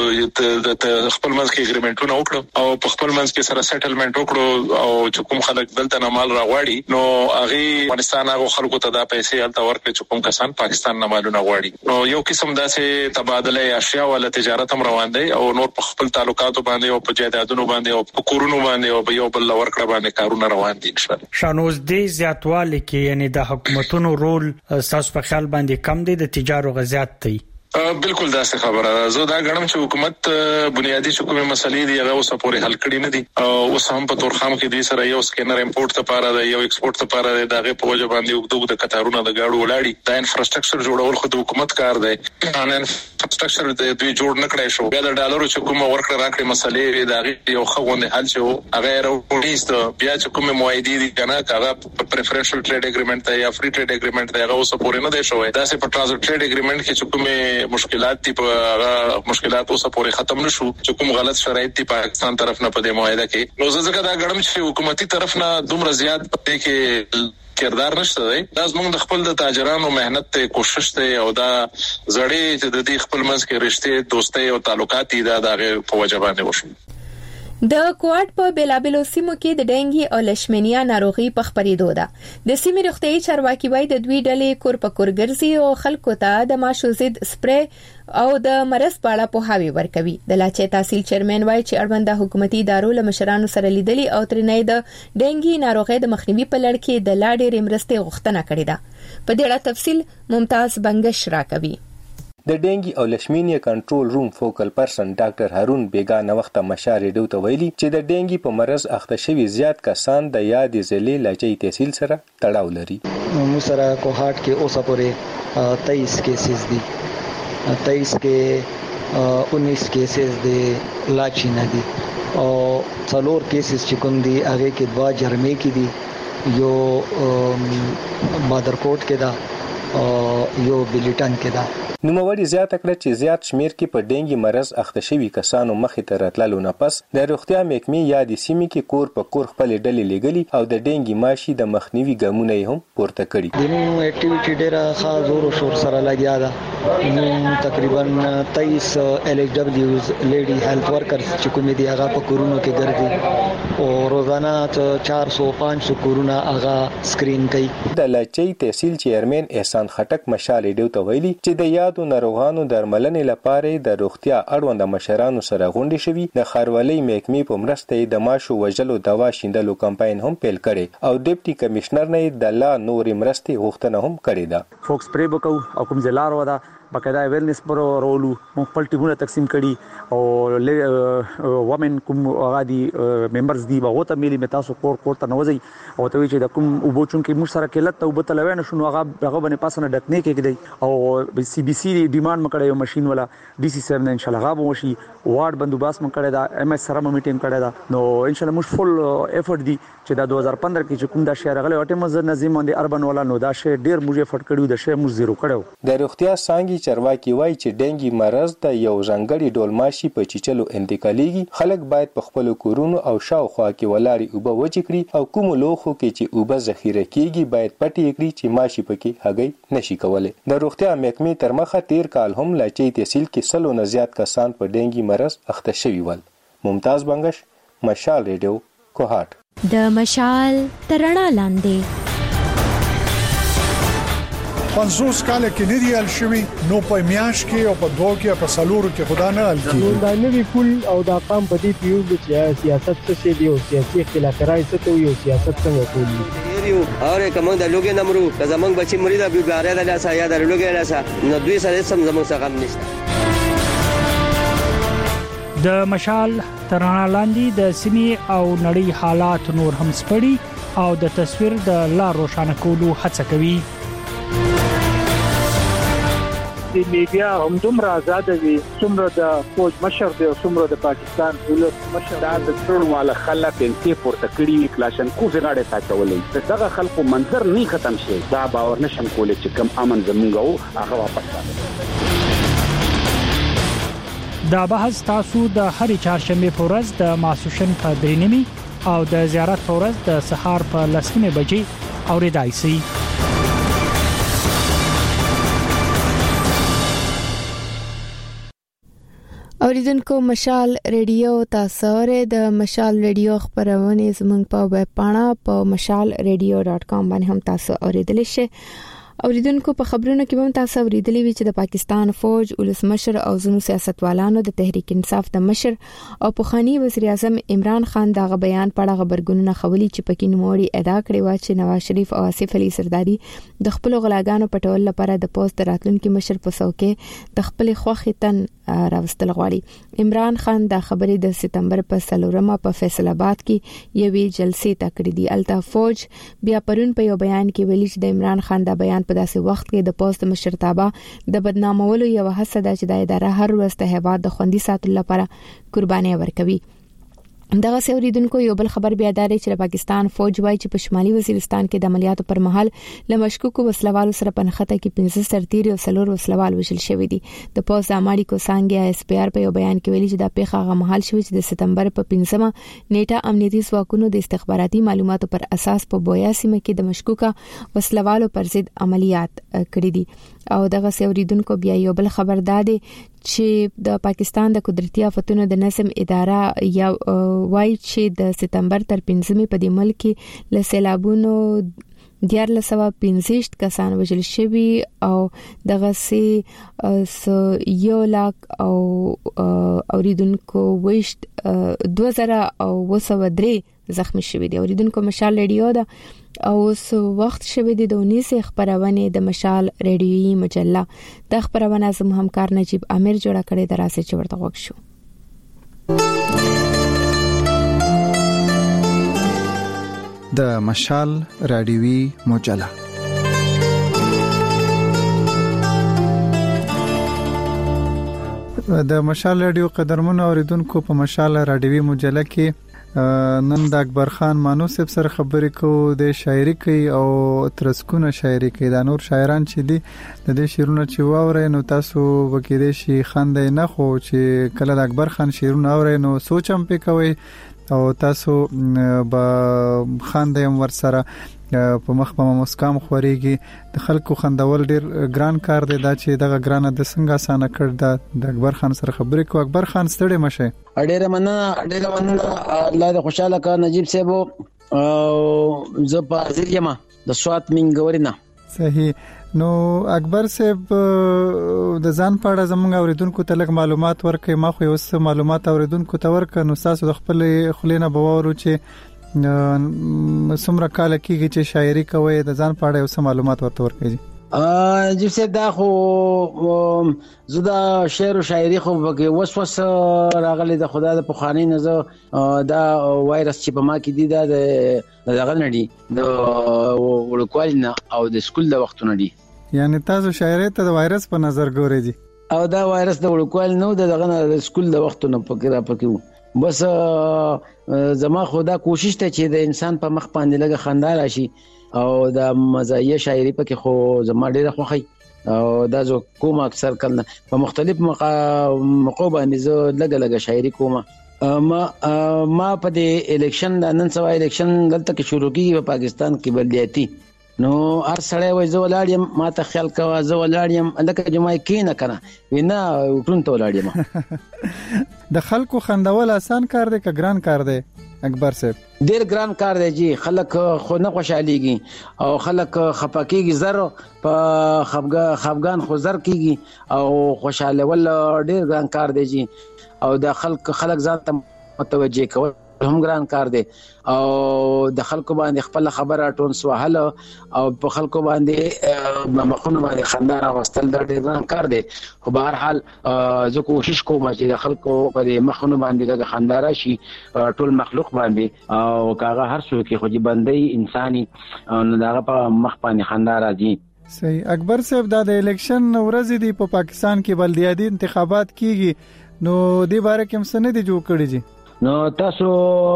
د خپل منځ کې اګریمنټونه وکړو او په خپل منځ کې سره سیټلمنټ وکړو او چې کوم خلک دلته نه مال راغواړي نو هغه افغانستان هغه خلکو ته دا پیسې الته ورکړي چې کوم کسان پاکستان نه مالونه غواړي نو یو قسم داسې تبادله اشیاء ول تجارت هم روان دی او نور په خپل تعلقاتو باندې او په جایدادونو باندې او په کورونو باندې او یو بل ورکړه باندې کارونه روان دي. شانوز دې زیاتوالی کې یعنی د حکومتونو رول تاسو په خیال باندې کم دی د تجارت غزيات دی؟ بالکل دا څه خبره زه دا غواړم چې حکومت بنیادی حکومت مسلې دی هغه اوس پورې حل کړي نه دي او اوس هم په تورخم کې د سره یو سکینر امپورټ لپاره دی یو ایکسپورټ لپاره دی دغه په وجه باندې وګړو د قطارونو د گاډو ولاړی دا انفراستراکچر جوړول خو د حکومت کار دی ان انفراستراکچر د دوی جوړ نه کړی شو بیا د ډالرو چې کوم ورکړه راکړي مسلې دغه یو خوونه حل شو هغه راوړیست بیا چې کوم موایدي دي کنه هغه پریفرنشل ټریډ اګریمنت دی یا فری ټریډ اګریمنت دی هغه اوس پورې نه دی شوی دا چې په ټرانزیت ټریډ اګریمنت کې چې کوم مشکلات دي په مشکلات اوسه پورې ختم نشو چې کوم غلط شرایط دي پاکستان طرف نه په دې معاهده کې نو زه دا غړم چې حکومتي طرف نه دومره زیات پته کې کردار نشته دی دا زموږ د خپل د تاجرانو مهنت ته کوشش ته او دا زړې چې د دې خپل منځ کې رشته دوستۍ او تعلقات دي دا د په وجه باندې وشو د کواد په بیلابلو سیمو کې د ډینګي او لشمنیا ناروغي په خپرېدو ده د سیمې روغتيایي چارواکي وایي د دوی ډلې کور په کور ګرځي او خلکو ته د ماشو ضد سپری او د مرض په اړه پوهاوی ورکوي د لاچې تحصیل چیرمن وایي چې اړوند حکومتي ادارو له مشرانو سره لیدلي او ترنې د ډینګي ناروغي د مخنیوي په لړ کې د لا ډېرې مرستې غوښتنه کړې ده په دې اړه تفصیل ممتاز بنگش راکوي د ډینګي او لشمینیا کنټرول روم فوکل پرسن ډاکټر هارون بیگا نوخته مشارې ډو ته ویلي چې د ډینګي په مرز اخته شوی زیات کسان د یاد ضلع لاچې تحصیل سره تړاو لري مو سره کوهات کې اوسه پورې 23 کیسز دي 23 کې 19 کیسز دي لاچې نه دي او څلور کیسز چې کوم دي هغه کې دوا جرمې کې دي یو مادرکوټ کې دا او یو بلیټن کې دا نوموړي زیاته کړه چې زیات شمیر کې په ډینګي مرز اخته شوی کسانو مخې ته راتللو نه پس د روغتیا محکمې یادې سیمې کې کور په کور خپل ډلې لګلي او د ډینګي ماشي د مخنیوي ګامونه هم پورته کړي د نو اکټیویټي ډیره خاص زور او شور سره لګیا ده نو تقریبا 23 LHWs لیډي هیلث ورکرز چې کومې دي هغه په کورونو کې ګرځي او روزانه 400-500 کورونه هغه سکرین کوي د لاچې تحصیل چیرمن احسان خټک مشالې ډیو ته ویلي چې د یادو ناروغانو درملنې لپاره د روغتیا اړوند مشرانو سره غونډې شوي د خاروالۍ محکمې په مرسته د ماشو وژلو دوا شیندلو کمپاین هم پیل کړي او ډیپټي کمشنر نه د لا نورې مرستې غوښتنه هم کړې ده فوکس پری بکو او کوم زلار ودا بقاعده اویرنس پرولو مونږ خپل ټیمونه تقسیم کړي او وومن کوم غادي ممبرز دی هغه ته ملي متاسو کور ته نوځي او ته چې د کوم وبچون کې موږ سره کله ته وبته لوي شنو هغه باندې پاسنه ډکنه کېږي او سی بي سي ډیماند مکړې یو ماشين ولا ډي سي 7 ان شاء الله غو وشي وارد بندوباست مکړې دا ام اس سره میټینګ کړې دا نو ان شاء الله موږ فل ایفورت دی چې دا 2015 کې چې کوم دا شهر غلې واټه مزه نظم باندې اربن ولا نو دا شی ډیر موږ ایفورت کړیو دا شی موږ زیرو کړو د روغتیا څنګه چرواکي وایي چې ډینګي مرض د یو ځانګړي ډول ماشي په چیچلو انتقالېږي خلک باید په خپل کورونو او شاوخوا کې ولاړی اوبه وچ کړي او کوم لوخو کې چې اوبه ذخیره کیږي باید پټي کړي چې ماشي پکې هګۍ نشي کولای د روغتیا محکمې تر مخه تیر کال هم لاچې تحصیل کې سلو نه زیات کسان په ډینګي مرض اخته شوي ول ممتاز بنگش مشال ریډیو کوهات د مشال ترڼا لاندې 50 کال کې نه دی الشوي نو په میاش کې او په دوه کې په سالورو کې خدا نه الکی دا نوی کول او دا قام په دې پیو چې سیاست څه دی او سیاسي اختلافات څه دی او سیاست څنګه کوي یو اور کوم د لوګي نمرو که زمنګ بچي مرید به باره د لاسه یا د لوګي لاسه نو دوی سره سم زمنګ څخه غم نشته د مشال ترانه لاندې د سیمې او نړۍ حالات نور هم سپړي او د تصویر د لا روښانه کولو هڅه کوي د میډیا هم دومره آزاد دي څومره د فوج مشر دی او څومره د پاکستان دولت مشر دا د ټول مال خلک انتي پورته کړی کلاشن کو زګاړه ساتولې دغه خلکو منظر نه ختم شي دا باور نشم کولای چې کم امن زمونږ هغه واپس راځي دا بحث تاسو د هرې چهارشنبه په ورځ د ماسوشن په 3:30 او د زیارت په ورځ د سهار په 10:00 بجې اوریدای شئ اوریدونکو مشال ریډیو تاسو د مشال ریډیو خبرونه زموږ په ویب پاڼه په mashalradio.com باندې هم تاسو اوریدلی شئ اوریدونکو په خبرونو کې هم تاسو اوریدلی وی چې د پاکستان فوج ولسمشر او ځینو سیاستوالانو د تحریک انصاف د مشر او پخوانی وزیر اعظم عمران خان دغه بیان په اړه خبرګونونه خولي چې پکې نوموړي ادا کړی و چې نواز شریف او آصف علي زرداری د خپل غلاګانو پټول لپاره د پوسټ راتلونکو مشر په څوکۍ د خپل خوخي تن راوستل غواړي. عمران خان د خبرې د سپتمبر په 4 په فیصل آباد کې یوې جلسې ته کړې دي. الته فوج بیا پرون په یو بیان کې ویلي چې د عمران خان دا بیان په داسې وخت کې د پوسټ مشرتابه د بدنامولو یو هڅه ده چې د اداره هر ورځ د هیواد د خوندي ساتلو لپاره قرباني ورکوي. دغه سوریدونکو یو بل خبر بیا داري چې پاکستان فوج وايي چې په شمالي وزیرستان کې د عملیاتو پر مهال له مشکوکو وسلوالو سره په نخته کې 15 سرتیري او 4 وسلوال وشل شوې دي. د پوز اماړي کو سانګي اس پی آر په یو بیان کې ویلي چې د پیښه غو مهال شوې چې د سپتمبر په 15مه نیټه امنیتي ځواکونو د استخباراتي معلوماتو پر اساس په بویا سیمه کې د مشکوکا وسلوالو پر ضد عملیات کړې دي. او دغه سوریدونکو بیا یو بل خبر دادي چې د پاکستان د قدرتي آفتونو د نظم اداره یا وایي چې د سپتمبر تر 15مې په دې ملک کې له سیلابونو 1415 کسان وژل شوي او دغه سي 1 لاک او اوریدونکو وشت 2003 زخمی شوي دي. اوریدونکو مشال ریډیو دا او وخت شوي دي د 19 خبرونه د مشال ریډیوي مجله د خبرونه زموږ همکار نجیب امیر جوړه کړې دراسه چې ورته وښ شو. د مشال ریډیوي مجله د مشال ریډیو قدرمن اوریدونکو په مشال ریډیوي مجله کې نن د اکبر خان مانو صاحب سره خبرې کوو. د شاعري کوي او ترسکونه شاعري کوي. دا نور شاعران چې دي د دې شعرونه چې واورئ نو تاسو وکیدې شي خندې نه خو چې کله د اکبر خان شعرونه اورئ نو سوچ هم پکوي او تاسو به خندې ور سره په مخ په مسکام خوريږي. د خلکو خندول ډیر ګران کار دی. دا چې دغه ګرانه د څنګه اسانه کړ د اکبر خان سره خبرې کو. اکبر خان ستړي مشه. ډیر مننه الله دې خوشاله کا نجیب صاحب او زه په حاضر یم د سوات منګورینه. صحیح. نو اکبر صاحب د ځان په اړه زموږ اوریدونکو ته لږ معلومات ورکړئ. ما خو اوس معلومات اوریدونکو ته ورکړ نو تاسو د خپل خلینو بوورو چې څومره کال کېږي چې شاعري کوي د ځان په اړه اوس معلومات ورته ورکړئ. جی صاحب دا خو زدا شعر او شاعري خو بګي وسوس راغلي د خدای د پخوانی نزه دا وایرس چې په ما کې دي دا دغه نړۍ د ورکوالنا او د سکول د وختونه دي. یعنی تاسو شاعري ته د وایرس په نظر ګورئ دي او دا وایرس د ورکوال نو دغه د سکول د وختونه پکې بس زما خدا کوشش ته چې د انسان په مخ باندې لګه خندا راشي او د مزایه شاعري پکې خو زما ډیره خوخي او دا زه کوم اکثر کله په مختلف موقع باندې زه لګه شاعري کوم. ما په دې الیکشن د نن سبا الیکشن دلته کې شروع کیږي په پاکستان کې بلدیاتي نو هر سړی وای زه ولاړم ما ته خیال کوا زه ولاړم لکه جمعه کې نه کنه وینا ټون ته ولاړم. د خلکو خندول آسان کار دی که ګران کار دی اکبر صاحب؟ ډیر ګران کار دی جی. خلک خو نه خوشاليږي او خلک خپاکیږي زر په خفغان خو زر کیږي او خوشاله ول ډیر ګران کار دی جی. او د خلک ځان ته متوجه کول هم ګران کار دی او د خلکو باندې خپل خبره ټون سوهل او په خلکو باندې مخونه باندې خندا راوستل د ډیر ګران کار دی. خو به هر حال زه کوشش کوم چې د خلکو په مخونه باندې د خندا راشي ټول مخلوق باندې او کاغه هر څوک خو دې بندي انساني نو دغه په مخ باندې خندا راځي. صحیح. اکبر صاحب دا د الیکشن ورځ دی په پاکستان کې بلدیاتي انتخابات کیږي نو دې باره کې هم څه نه دي جوړ کړی جی؟ نو تاسو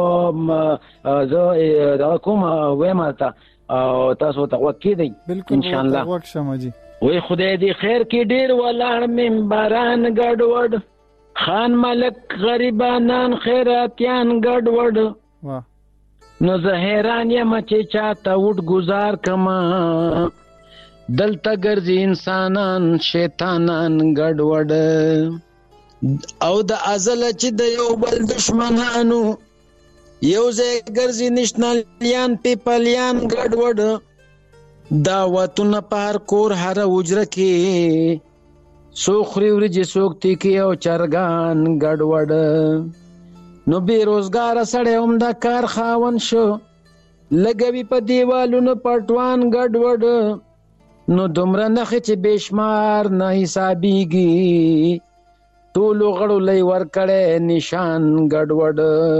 زه دا کوم وایم او تاسو ته وکیدئ ان شاء الله. بالکل وښه مجي. وای خدای دې خیر کې ډیر ولاړ منبران ګډوډ خان ملک غریبانان خیراتيان ګډوډ واه نو زه حیران یم چې چاته وډ گزار کما دلته ګرځي انسانان شیطانان ګډوډ او د ازل چې د یو بل دشمنانو یو ځای ګرځي نشنالیان پیپلیان ګډوډ دعوتونه پر کور هر وجره کې سوخري ورجې سوکتی کې او چرګان ګډوډ نو بیروزګار سړی هم د کار خاون شو لګوي په دیوالونو پټوان ګډوډ نو دومره نخې چې بشمار نه حسابيږي ټولو غړو لې ورکړې نشان ګډوډ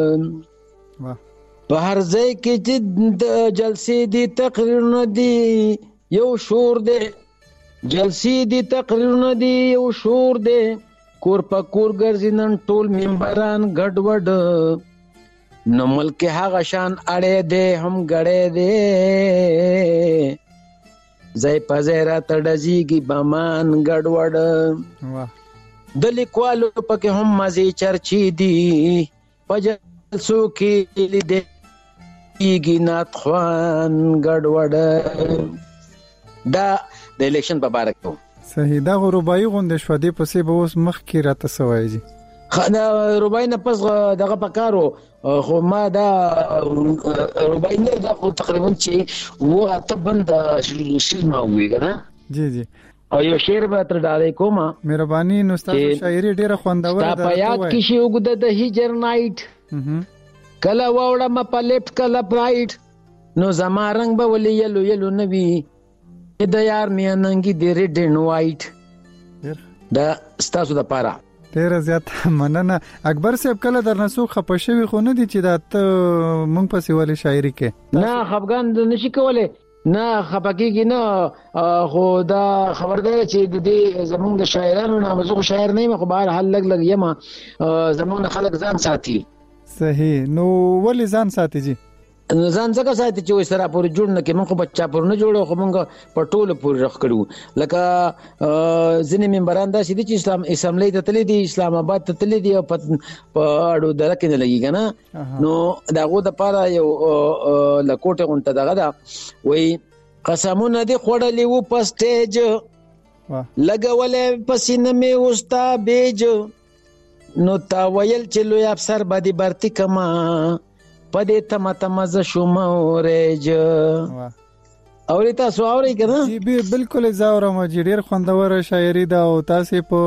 په هر ځای کې چې جلسې دي تقریرونه دي یو شور دی جلسې دي تقریرونه دي یو شور دی کور په کور ګرځي نن ټول ممبران ګډوډ نو ملک هغه شان اړې دی هم ګړې دی ځای په ځای راته ډزیږي بمان ګډوډ د لیکوالو پکې هم مزې چرچې دي په جلسو کې لیدېږي ناتخوان ګډوډ دا د الیکشن په باره کې صحیح دا رباعي غونډه شو دی پسې به اوس مخ کې راته سوای دي خنا رباعي نه پس دغه پکارو خو ما دا رباعي نه دا تقریبا چې و اته بند شي ما وی کنه جی جی او یو شعر به تر ډالې کومه مهرباني نو تاسو شاعري ډیره خوندوره ده په یاد کې شي وګد د هجر نایټ کله وړه م په لیفټ کله پرایټ نو زما رنگ به ولې یلو یلو نوي د یار میاننګي د ریډ اینڈ وایټ دا ستاسو د پاره ډیر زیات مننه اکبر صاحب کله درنسو خپشوي خو نه دي چې دا مونږ په سیوالي شاعري کې نه خفغان نشي کوله نه خپکیږي نه خو دا خبردار چې د دې زمونږ د شاعرانو نه مزو شاعر نه مخ بهر حل لګ یما زمونږ خلک ځان ساتي صحیح نو ولې ځان ساتي جی ځان څنګه ساتي چې وسره پورې جوړ نه کې مونږ بچا پور نه جوړو خو مونږ په ټوله پورې رخ کړو لکه ځینې ممبران دا چې اسلام اسمبلی ته تللی دي اسلام آباد ته تللی دي په اړو درکې نه لګي کنه نو داغه د پاره یو لکوټه غونټه دغه دا وای قسمونه دي خوړلې وو په سټیج لګولې پسینه می وستا بیج نو تا ویل چې لوی افسر باندې برتی کما پدې تمز شوم اورېج اورې تاسو اورې کنه جی بالکل زاورم ډېر خوندور شاعري دا او تاسو په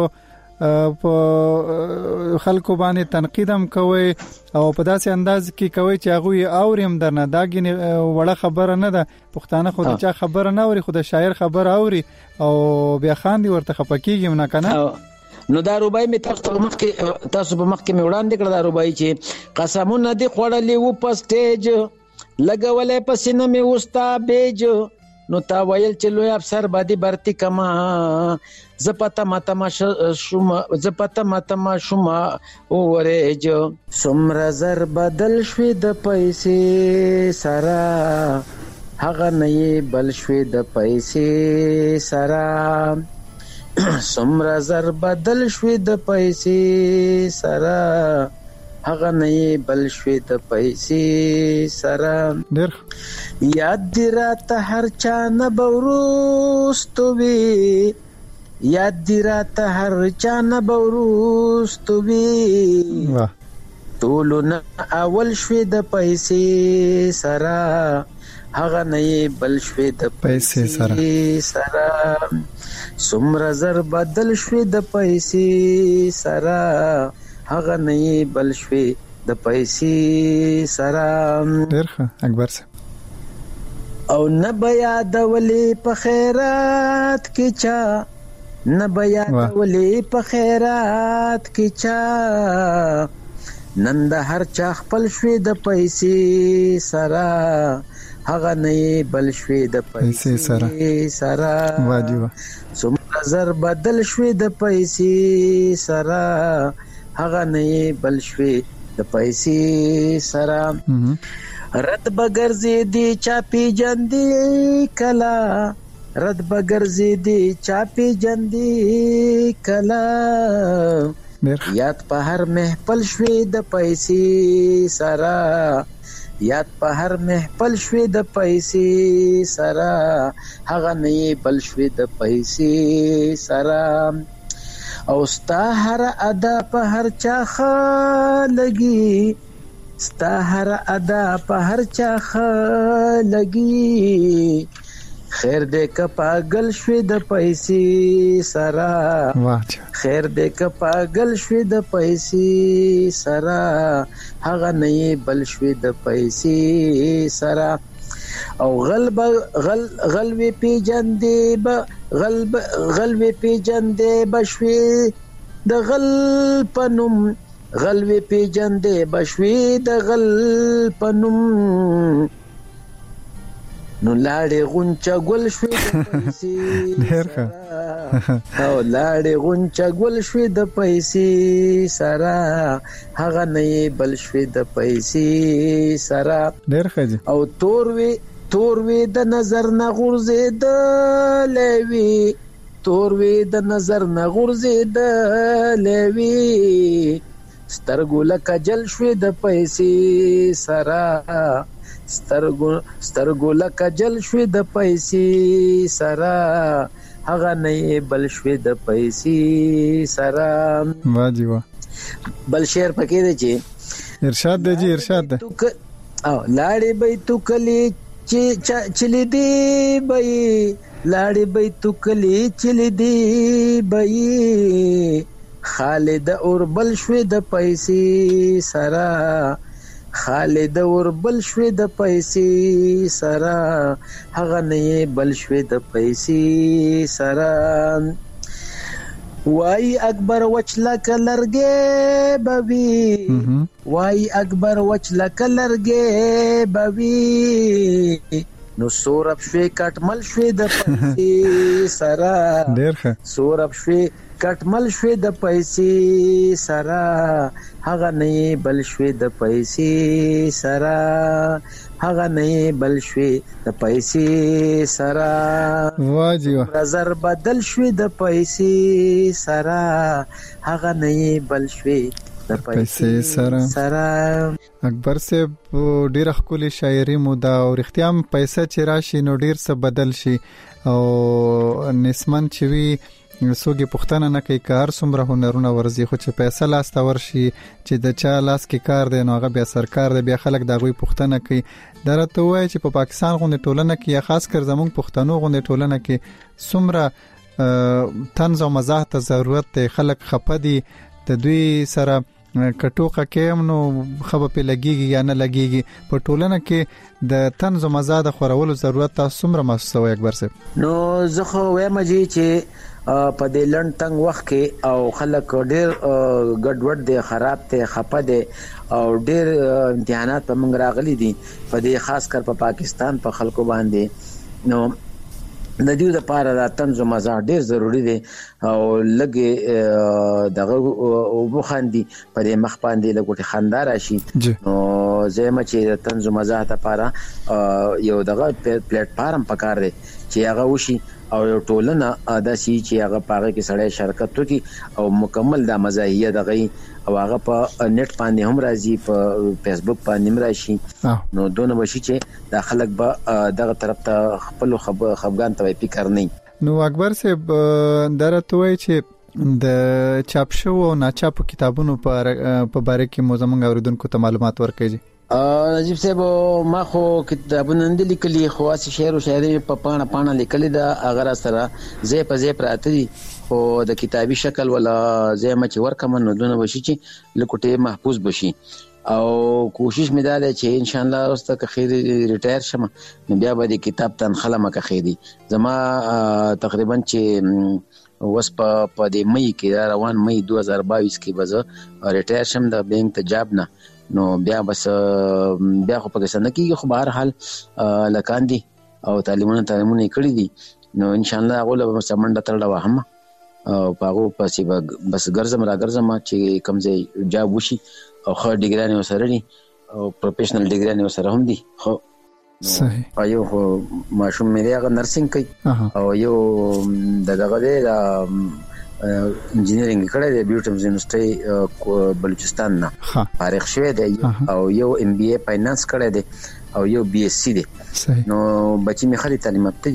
خلکو باندې تنقید هم کوي او په داسې انداز کې کوي چې هغه اوریم درنه دا غني وړه خبره نه ده پښتانه خو د چا خبره نه اوري خو د شاعر خبره اوري او بیا خاندي ورته خپکیږي نه کنه نو دا رباعي می تاسو په مخ کې می وړاندې کړ دا رباعي چې قسمونه دي خوړلې و په سټیج لګولې پسینه می وستا بیج نو تا ویل چې لوی افسر باندې برتی کما زپتا ماتما شوما اورېج سمره زر بدل شوي د پیسې سره هغه نه بل شوي د پیسې سره سمره زر بدل شوي د پیسې سره هغه نه بل شوي د پیسې سره ډېر یاد دی راته هر چا نه بوروستوي یاد دی راته هر چا نه بوروستوي ټولو نه اول شوي د پیسې سره هغه نه بل شوي د پیسې سره سمره زر بدل شوي د پیسې سره هغه نه بل شوي د پیسې سره ډېر اکبر صاحب او نه بیا د ولې په خیرات کې چا نه بیا د ولې په خیرات کې چا نن د هر چا خپل شوي د پیسې سره هغه نه بل شوي د پیسې سره واجب څومره زر بدل شوي د پیسې سره هغه نه بل شوي د پیسې سره رد بغرزي دي چاپی جندي کلا رد بغرزي دي چاپی جندي کلا یاد په هر محفل شوي د پیسې سره یاد په هر محفل شوي د پیسې سره هغه نه بل شوي د پیسې سره او ستا هر ادا په هر چا خلګي ستا هر ادا په هر چا خلګي خیر دې ک پاگل شوي د پیسې سرا خیر دې ک پاگل شوي د پیسې سرا هغه نه بل شوي د پیسې سرا او غلوی پی جندې غلوی پی جندې بشوي د غل پنوم غلوی پی جندې بشوي د غل پنوم نو لاړې غونچا ګل شوي د پیسې ډېر او لاړې غونچا ګل شوي د پیسې سرا هغه نه بل شوي د پیسې سرا ډېر ښه او تور وی د نظر نه غورځېدلې وي تور وی د نظر نه غورځېدلې وي سترګو لکه جل شوي د پیسې سرا سترګو لکه جل شوي د پیسې سرا هغه نه بل شوي د پیسې سرا واجی واہ بل شعر پکې دی چې ارشاد دی جی ارشاد دی او لاړې به تو کلی چلی دی بئی لاړې به تو کلی چلی دی بئی خالد اور بل شوي د پیسې سرا خالد اور بل شوي د پیسې سرا هغه نه بل شوي د پیسې سرا وای اکبر وچلا کلرګې بوي وای اکبر وچلا کلرګې بوي نو سورب شوي کټمل شوي د پیسې سرا ډېر ښه سورب شوي کټمل شوي د پیسې سرا هغه نه بل شوي د پیسې سرا هغه نه بل شوي د پیسې سرا واجی واہ نظر بدل شوي د پیسې سرا هغه نه بل شوي د پیسې سرا اکبر صاحب ډیر خولي شاعري مو دا او اختیام پیسې چې راشي نو ډیر څه بدل شي او نسمن چوي سوګي پښتنه نه کوي کار سمره هنرونه ورزي خو چې پیسې لاس تا ورشي چې د چا لاس کې کار دی نو هغه بیا سرکار دی بیا خلک دا غوي پښتنه کوي درته وای چې په پاکستان غونډه ټولنه کې یا خاص کر زمونږ پښتنو غونډه ټولنه کې سمره طنز او مزاح ته ضرورت دی خلک خپه دي د دوی سره کټوقه کې نو خبر په لګيږي یا نه لګيږي په ټولنه کې د طنز او مزاح د خورولو ضرورت تاسو سمره محسوسوي اکبر صاحب نو زه خو وایم چې په دې لړن تنگ وخت کې او خلک ډېر ګډوډ دي خراب دي خپه دي او ډېر امتحانات په منګ راغلي دي په دې خاص کر په پاکستان په خلکو باندې نو د دې لپاره د طنز او مزاح ډېر ضروری دي او لګي دغه وبخاندي په دې مخ باندې لګوټي خندار شي نو زما چې طنز او مزاح لپاره یو دغه پلیټ فارم پکار دی چې هغه وشي او یو ټولنه داسي چې هغه پاره کې سړی شرکت وکړي او مکمل د مزاحیه دغه او هغه په نت باندې هم راځي په فیسبوک باندې هم راشي نو دونه وشي چې د خلک به دغه طرف ته خپل خفګان ته فکر نه نو اکبر صاحب درته وای چې د چاپ شو او ناچاپ کتابونو په باره کې مو زمونږ اوریدونکو ته معلومات ورکړي نجیب صاحب ما خو کتابونه نه لیکلي خو اسی شعر او شاعري په پاڼه لیکلي دا اگر سره زې په زې پراته دي خو د کتابي شکل ولا زې ما چې ورکم نو دونه وشي چې لکوټه محفوظ بشي او کوشش مې دا ده چې ان شاء الله واستو که خیر ریټایر شم نو بیا به د کتاب تنخله مکه خېدي زما تقریبا چې وس په دې مې کې روان مې 2022 کې به ریټایر شم د بینک ته جاب نه نو بیا بس بیا خو پاکستان کې خو بهر حال لکان دي او تعلیمونه کړی دي نو ان شاء الله غوله به سمنډه ترډه وهم او پاغو پسې بس ګرځم چې کمزې جاب وشي او خو ډیګرانه وسره دي او پروفیشنل ډیګرانه وسره هم دي خو صحیح ایو خو ماشوم مې هغه نرسنګ کوي او یو دغه د انجینرینګ کړی دی بیوټمز یونیورسيټي بلوچستان نه فارغ شوی دی او یو ام بي اي فاینانس کړی دی او یو بي اس سي دی نو بچی می خالي تعلیم ته دي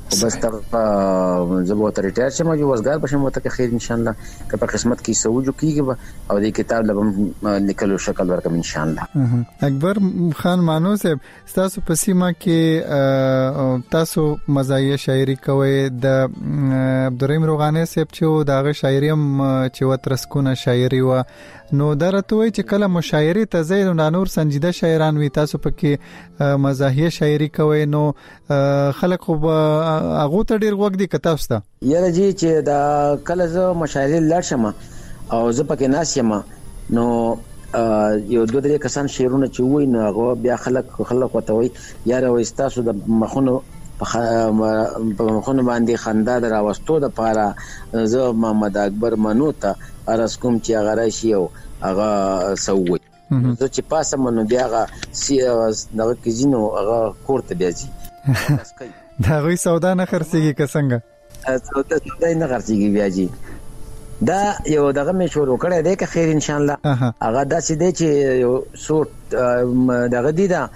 بس تا زبو تر ریټایر شم او وزګار بشم وته خیر ان شاء الله که په قسمت کې سوجو کیږي او د کتاب لبم لیکلو شکل ورکم ان شاء الله. اکبر خان مانو صاحب تاسو په سیمه کې تاسو مزاحیه شاعري کوي د عبدالرحیم روغاني صاحب چې داغه شاعري هم چې وترسکونه شاعري و نو درته وای چې کله مشاعري ته زید نور سنجیده شاعران وي تاسو پکې مزاحیه شاعري کوي نو خلک خو هغه ته ډیر وخت دي کته وسته یاره جی چې دا کله زه مشاعري لړ شم او زه پکې ناس یم نو یو دوه درې کسان شعرونه چې وای نو هغه بیا خلک وته وای یاره وای تاسو د مخونو په مخونو باندې خندا دراوستو د پاره زه محمد اکبر منو ته ارس کوم چې هغه راشي او هغه سووي زه چې پاسه منو بیا هغه دغه کزینو هغه کوړه بیا زی دا غوي سودا نه خرڅيږي که څنګه سودا نه خرڅيږي بیا جی دا یو دغه مې شروع کړی دی که خیر ان شاء الله هغه داسې دی چې یو سوت دغه دی دا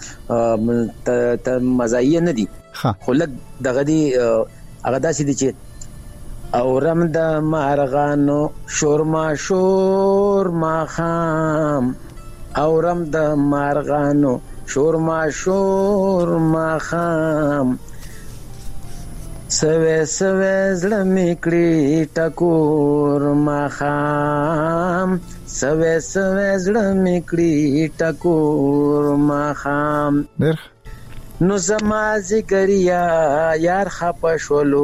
مزاحیه نه دي خو لږ دغه دی هغه داسې دی چې اورم د مارغانو شور ما خام اورم د مارغانو شور ما خام سوي زړه میکړي ټکور ما خام سوي زړه میکړي ټکور ما خام نو زما زګریا یار خپشولو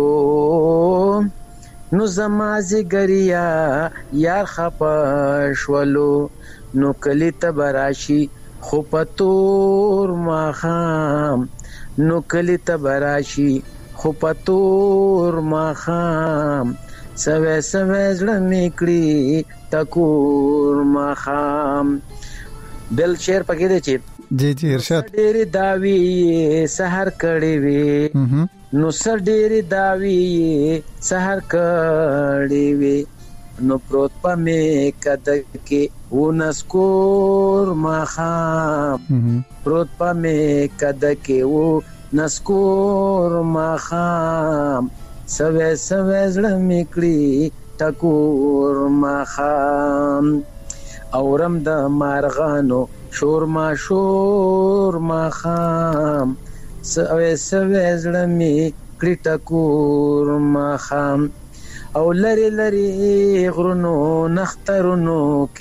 نو زما زګریا یار خپشولو نو کلی تبراشي خو پتور ما خام نو کلی تبراشي خو پتور ما خام سوي زړه میکړي ټکور ما خام بل شعر پکې دی چې جی ارشاد ډېر داوی سحر کړي وي نو سر ډېر داوی سحر کړي وي نو پروت پمې کده کې ونسکور ما خام پروت پمې کده کې نسکور ما خام سوي زړه میکړي ټکور ما خام اورم د مارغانو شور ما خام سوي زړه میکړي ټکور ما خام او لری غرونو نخترونو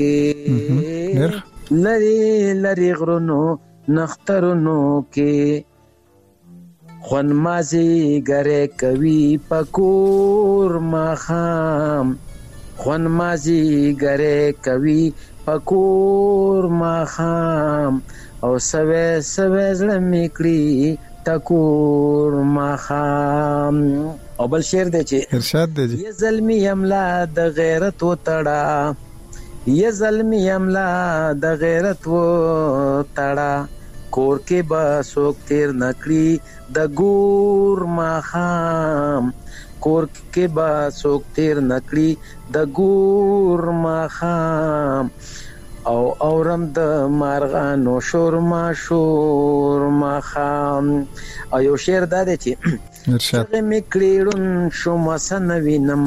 کې لری غرونو نخترونو کې خون مازی گره کوي پکور ما خام خون مازی گره کوي پکور ما خام او سوي زړه میکړي ټکور ما خام او بل شعر دی چې ارشاد دی یہ ظلمی املا د غیرت و تړه یہ ظلمی املا د غیرت و تړه کور کې با سوک تیر نکړي د ګور ما خام کور کې با سوک تیر نکړي د ګور ما خام او اورم د مارغانو شور ما خام او یو شعر دا دی چې ارشاد میکړي شوم سنوینم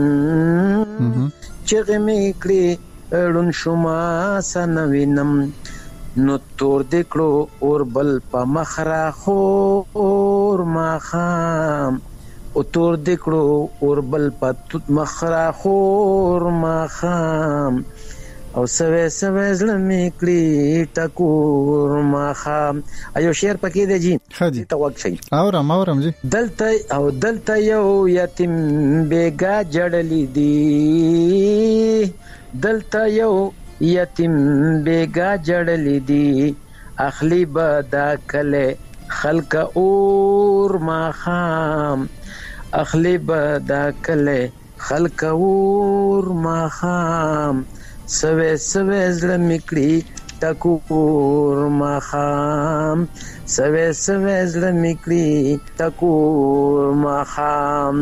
چې میکړي شوم سنوینم نو تور دکړو اور بل په مخرا خور ما خام او تور دکړو اور بل په مخرا خور ما خام او سوي زړه میکړي ټکور ما خام ایو شعر پکې دی جی ته وخت شي اورم جی دلته یو یتیم بیګا جړلې دی دلته یو یتیم بیگا جړلې دی اخلی بدا کله خلق اور ما خام اخلی بدا کله خلق اور ما خام سوي زړه میکړي ټکور ما خام سوي زړه میکړي ټکور ما خام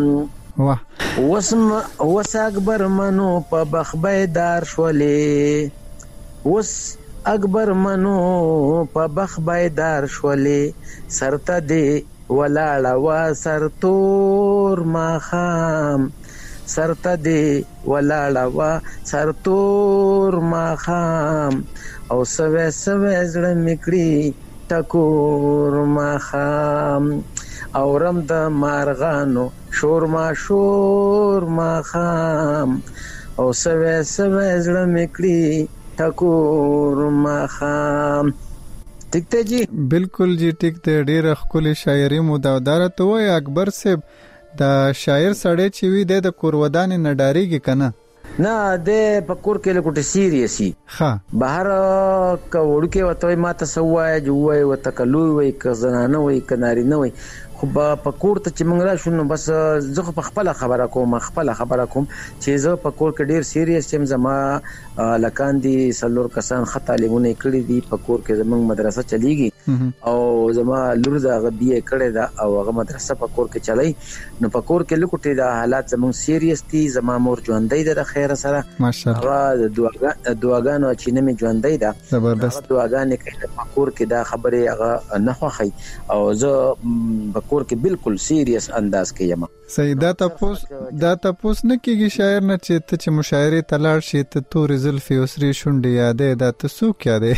وس اکبر منو په بخبیدار شولې وس اکبر منو په بخبیدار شولې سرته دی ولاړه وا سر تور ما خام سرته دی ولاړه وا سر تور ما خام او سوي زړه میکړي ټکور ما خام اورم د مارغانو شور ما خام او سوي زړه میکړي ټکور ما خام. ٹھیک ته جی بالکل جی ٹھیک ته. ډیره خولي شاعري مداودار ته وای اکبر صاحب د شاعر سړی چې وی د کورودان نه ډاریږي کنه نه د پکور کې له کوټه سیریسي ها بهر کوړو کې وته ماته سوای جوړ وته کلوي وای ک زنانه وای ک ناری نه وای خو پکور ته چې موږ را شنو بس زه په خپل خبره کوم چې زه پکور کې ډیر سیریس یم. زما لکان دي سلور کسان خطا لګونه کړی دي پکور کې زمونږ مدرسه چلیږي او زما لور دا غبیه کړی دا او هغه مدرسه پکور کې چلای نو پکور کې لکوټي دا حالات زمونږ سیریس دي. زما مور ژوندۍ ده د خیر سره ماشاءالله دعاګانو چې نه می ژوندۍ ده زبردست دعاګانې کوي پکور کې دا خبره هغه نه خوخی او زه پکور کې بالکل سیریس انداز کې یم. صحیح. دا تاسو نه کیږي شاعر نه چې مشاعره تلاړ شي ته تور زلفي اوسري شونډې یادې دا تاسو کیا ده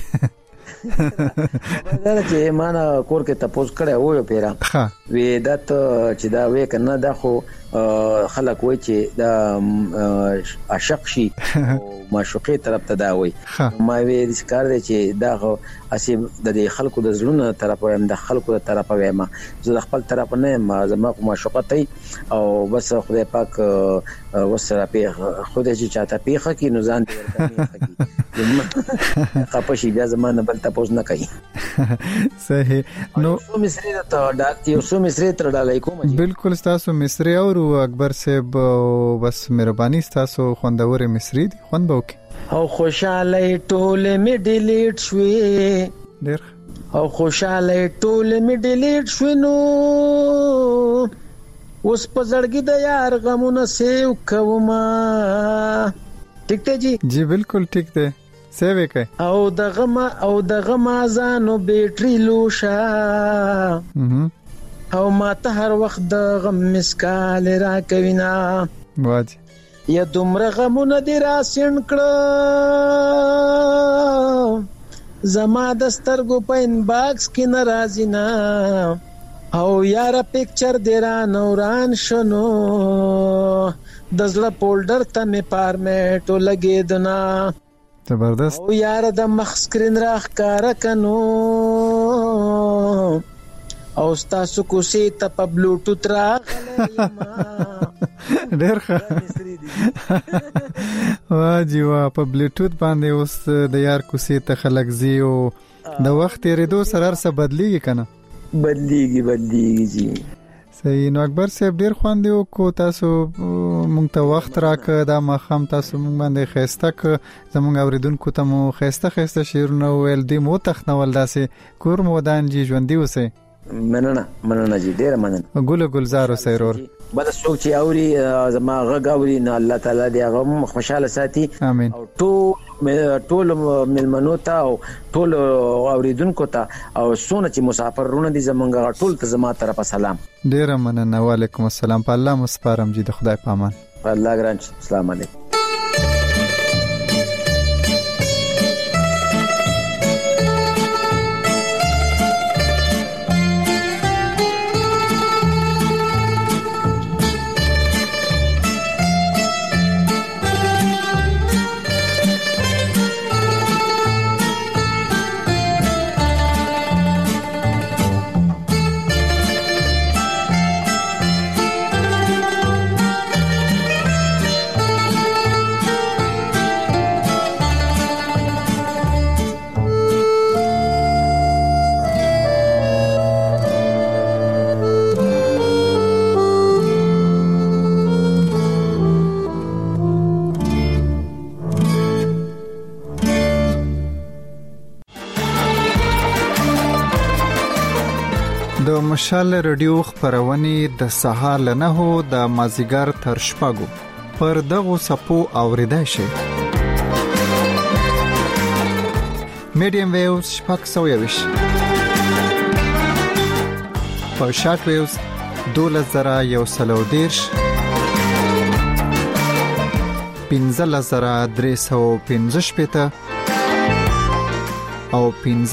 دا چې معنا کور کې تاسو کړه وو پیرا وی دا چې دا وې کنه دا خو خلک وای چې دا عاشق شي او معشوقې طرف ته دا وای ما وی د کار دی چې دا اسی د خلکو د زړونو طرف وایم د خلکو د طرف وایم زه د خپل طرف نه ما زما معشوقتي او بس خدای پاک وسره په خدای چې چاته پیخه کی نو ځان دې ورته خپشي بیا زمانه بل تاسو نه کوي. صحیح. نو مصری ته یو سو مصری تر ډالای کوم بالکل تاسو مصری او اکبر صاحب بس مهرباني تاسو خوندور مصری دي خوند وکي او خوشاله ټوله می ډیلیټ شوې ډیر او خوشاله ټوله می ډیلیټ شوې نو اوس په زړګي د یار غمونه سیو کوما. ٹھیک ته جی بالکل ٹھیک ده سیو کوي او دغه ځانو بیټری لوشا او ما ته هر وخت د غم مسکال را کوینا واجی یا دومره غمونه دی را سین کړه زما د سترګو په ان باکس کې ناراضی نا او یاره پکچر دی را نوران شنو د زړه پولډر ته می فارمیټو لګیدنا زبردست او یاره د مخ سکرین را ښکارا کنو او تاسو کوسي ته په بلوټوث راغلی ما ډېر ښه واجی وا په بلوټوث باندې اوس د یار کوسي ته خلک زی او د وخت ریدو سره سره بدلیږي کنه بدلیږي جی. صحیح. نو اکبر صاحب ډیر خوند یو کو تاسو مونږ ته وخت راک دا مخام تاسو مونږ باندې خيسته ک زمونږ اوریدونکو ته مو خيسته شعرونه ویل دي مو تخنول داسې کور مودان جی ژوندۍ اوسه. مننه جی ډیر مننه. گلزار سرور بل څوک چې اوري زما غږ اوري نه الله تعالی دې هغه خوشاله ساتي امين. او ټول ملمنو ته او ټول اوریدونکو ته او سونه چې مسافرونه دي زمونږ ټول ته زما طرفه سلام. ډیر مننه. وعلیکم السلام. په الله مسپارم جی د خدای پامان. الله ګران. السلام علیکم. د مشال رادیو خبرونه د سهار له 9 د مازیګر تر شپږو پر دغه سپو اوریدای شي. میډیم ویوز شپږ 120 په شارټ ویوز 12130 15315 او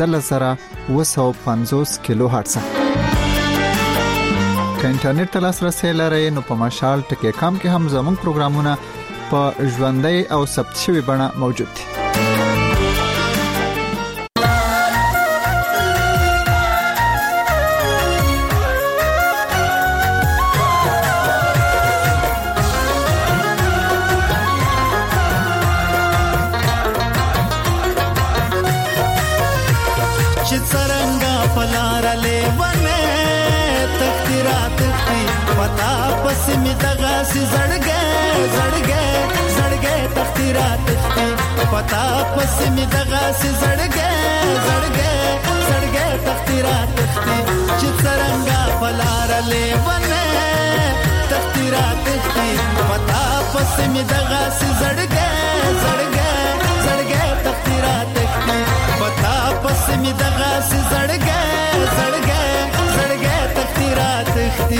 15750 کیلو هرتز. که انټرنیټ ته لاسرسي لرئ نو په مشال ټکی کام کې هم زموږ پروګرامونه په ژوندۍ او ثبت شوی بڼه موجود دي. می دغه سي زړګې تختیرات پتا پس می دغه سي زړګې تختیرات چې څنګه فلار لیونه تختیرات پتا پس می دغه سي زړګې تختیرات پتا پس می دغه سي زړګې تختیرات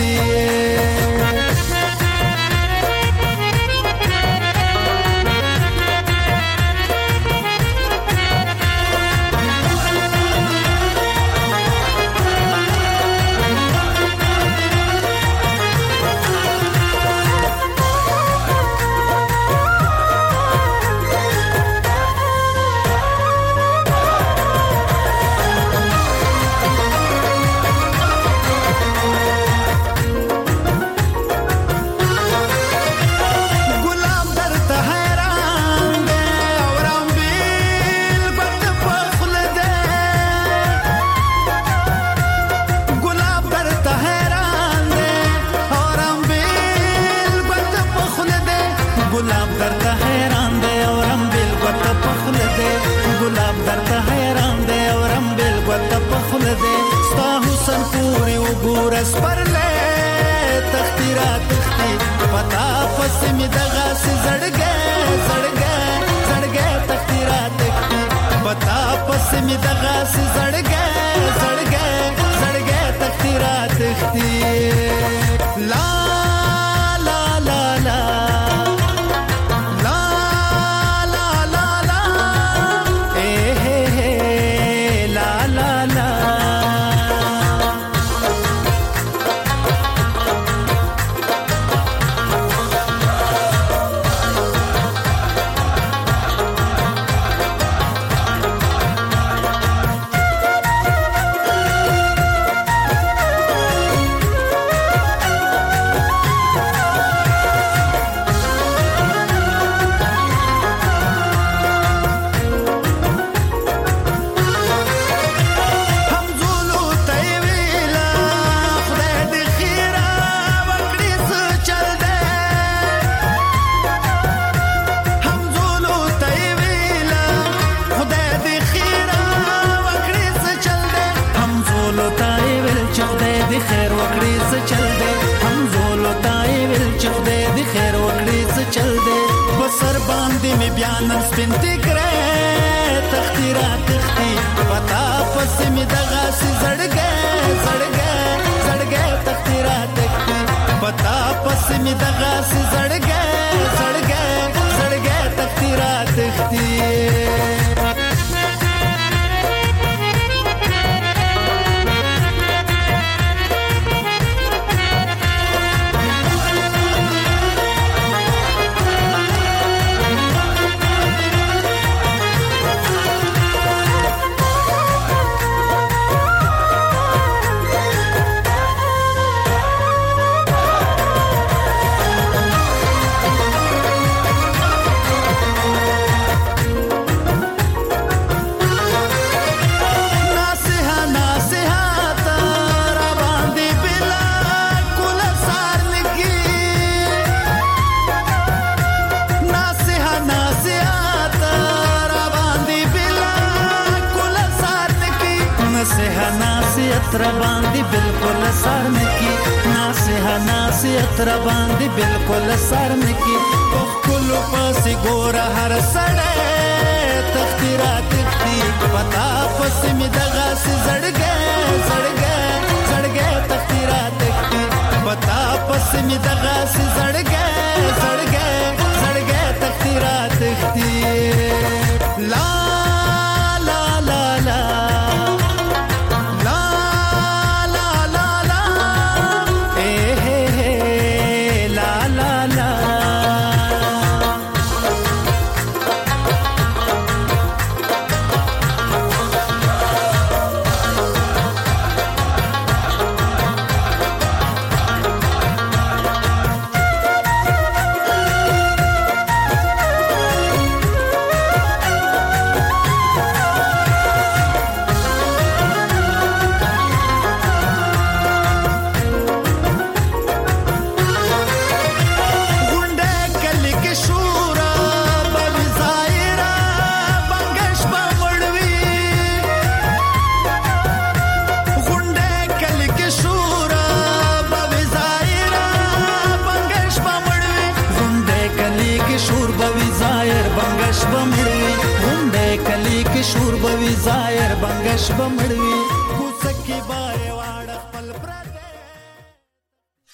تر باندې بالکل سر نکی ناسیت تر باندې بالکل سر نکی په خپل پس ګور هر سړی تختیرات تختی پتا پس می دغه زړګې زړګې تختیرا تختی پتا پس می دغه سي زړګې زړګې زړګې تختیرا تختی لا لا لا لا شور بوي زایر بنگش بمړوي کوڅه کې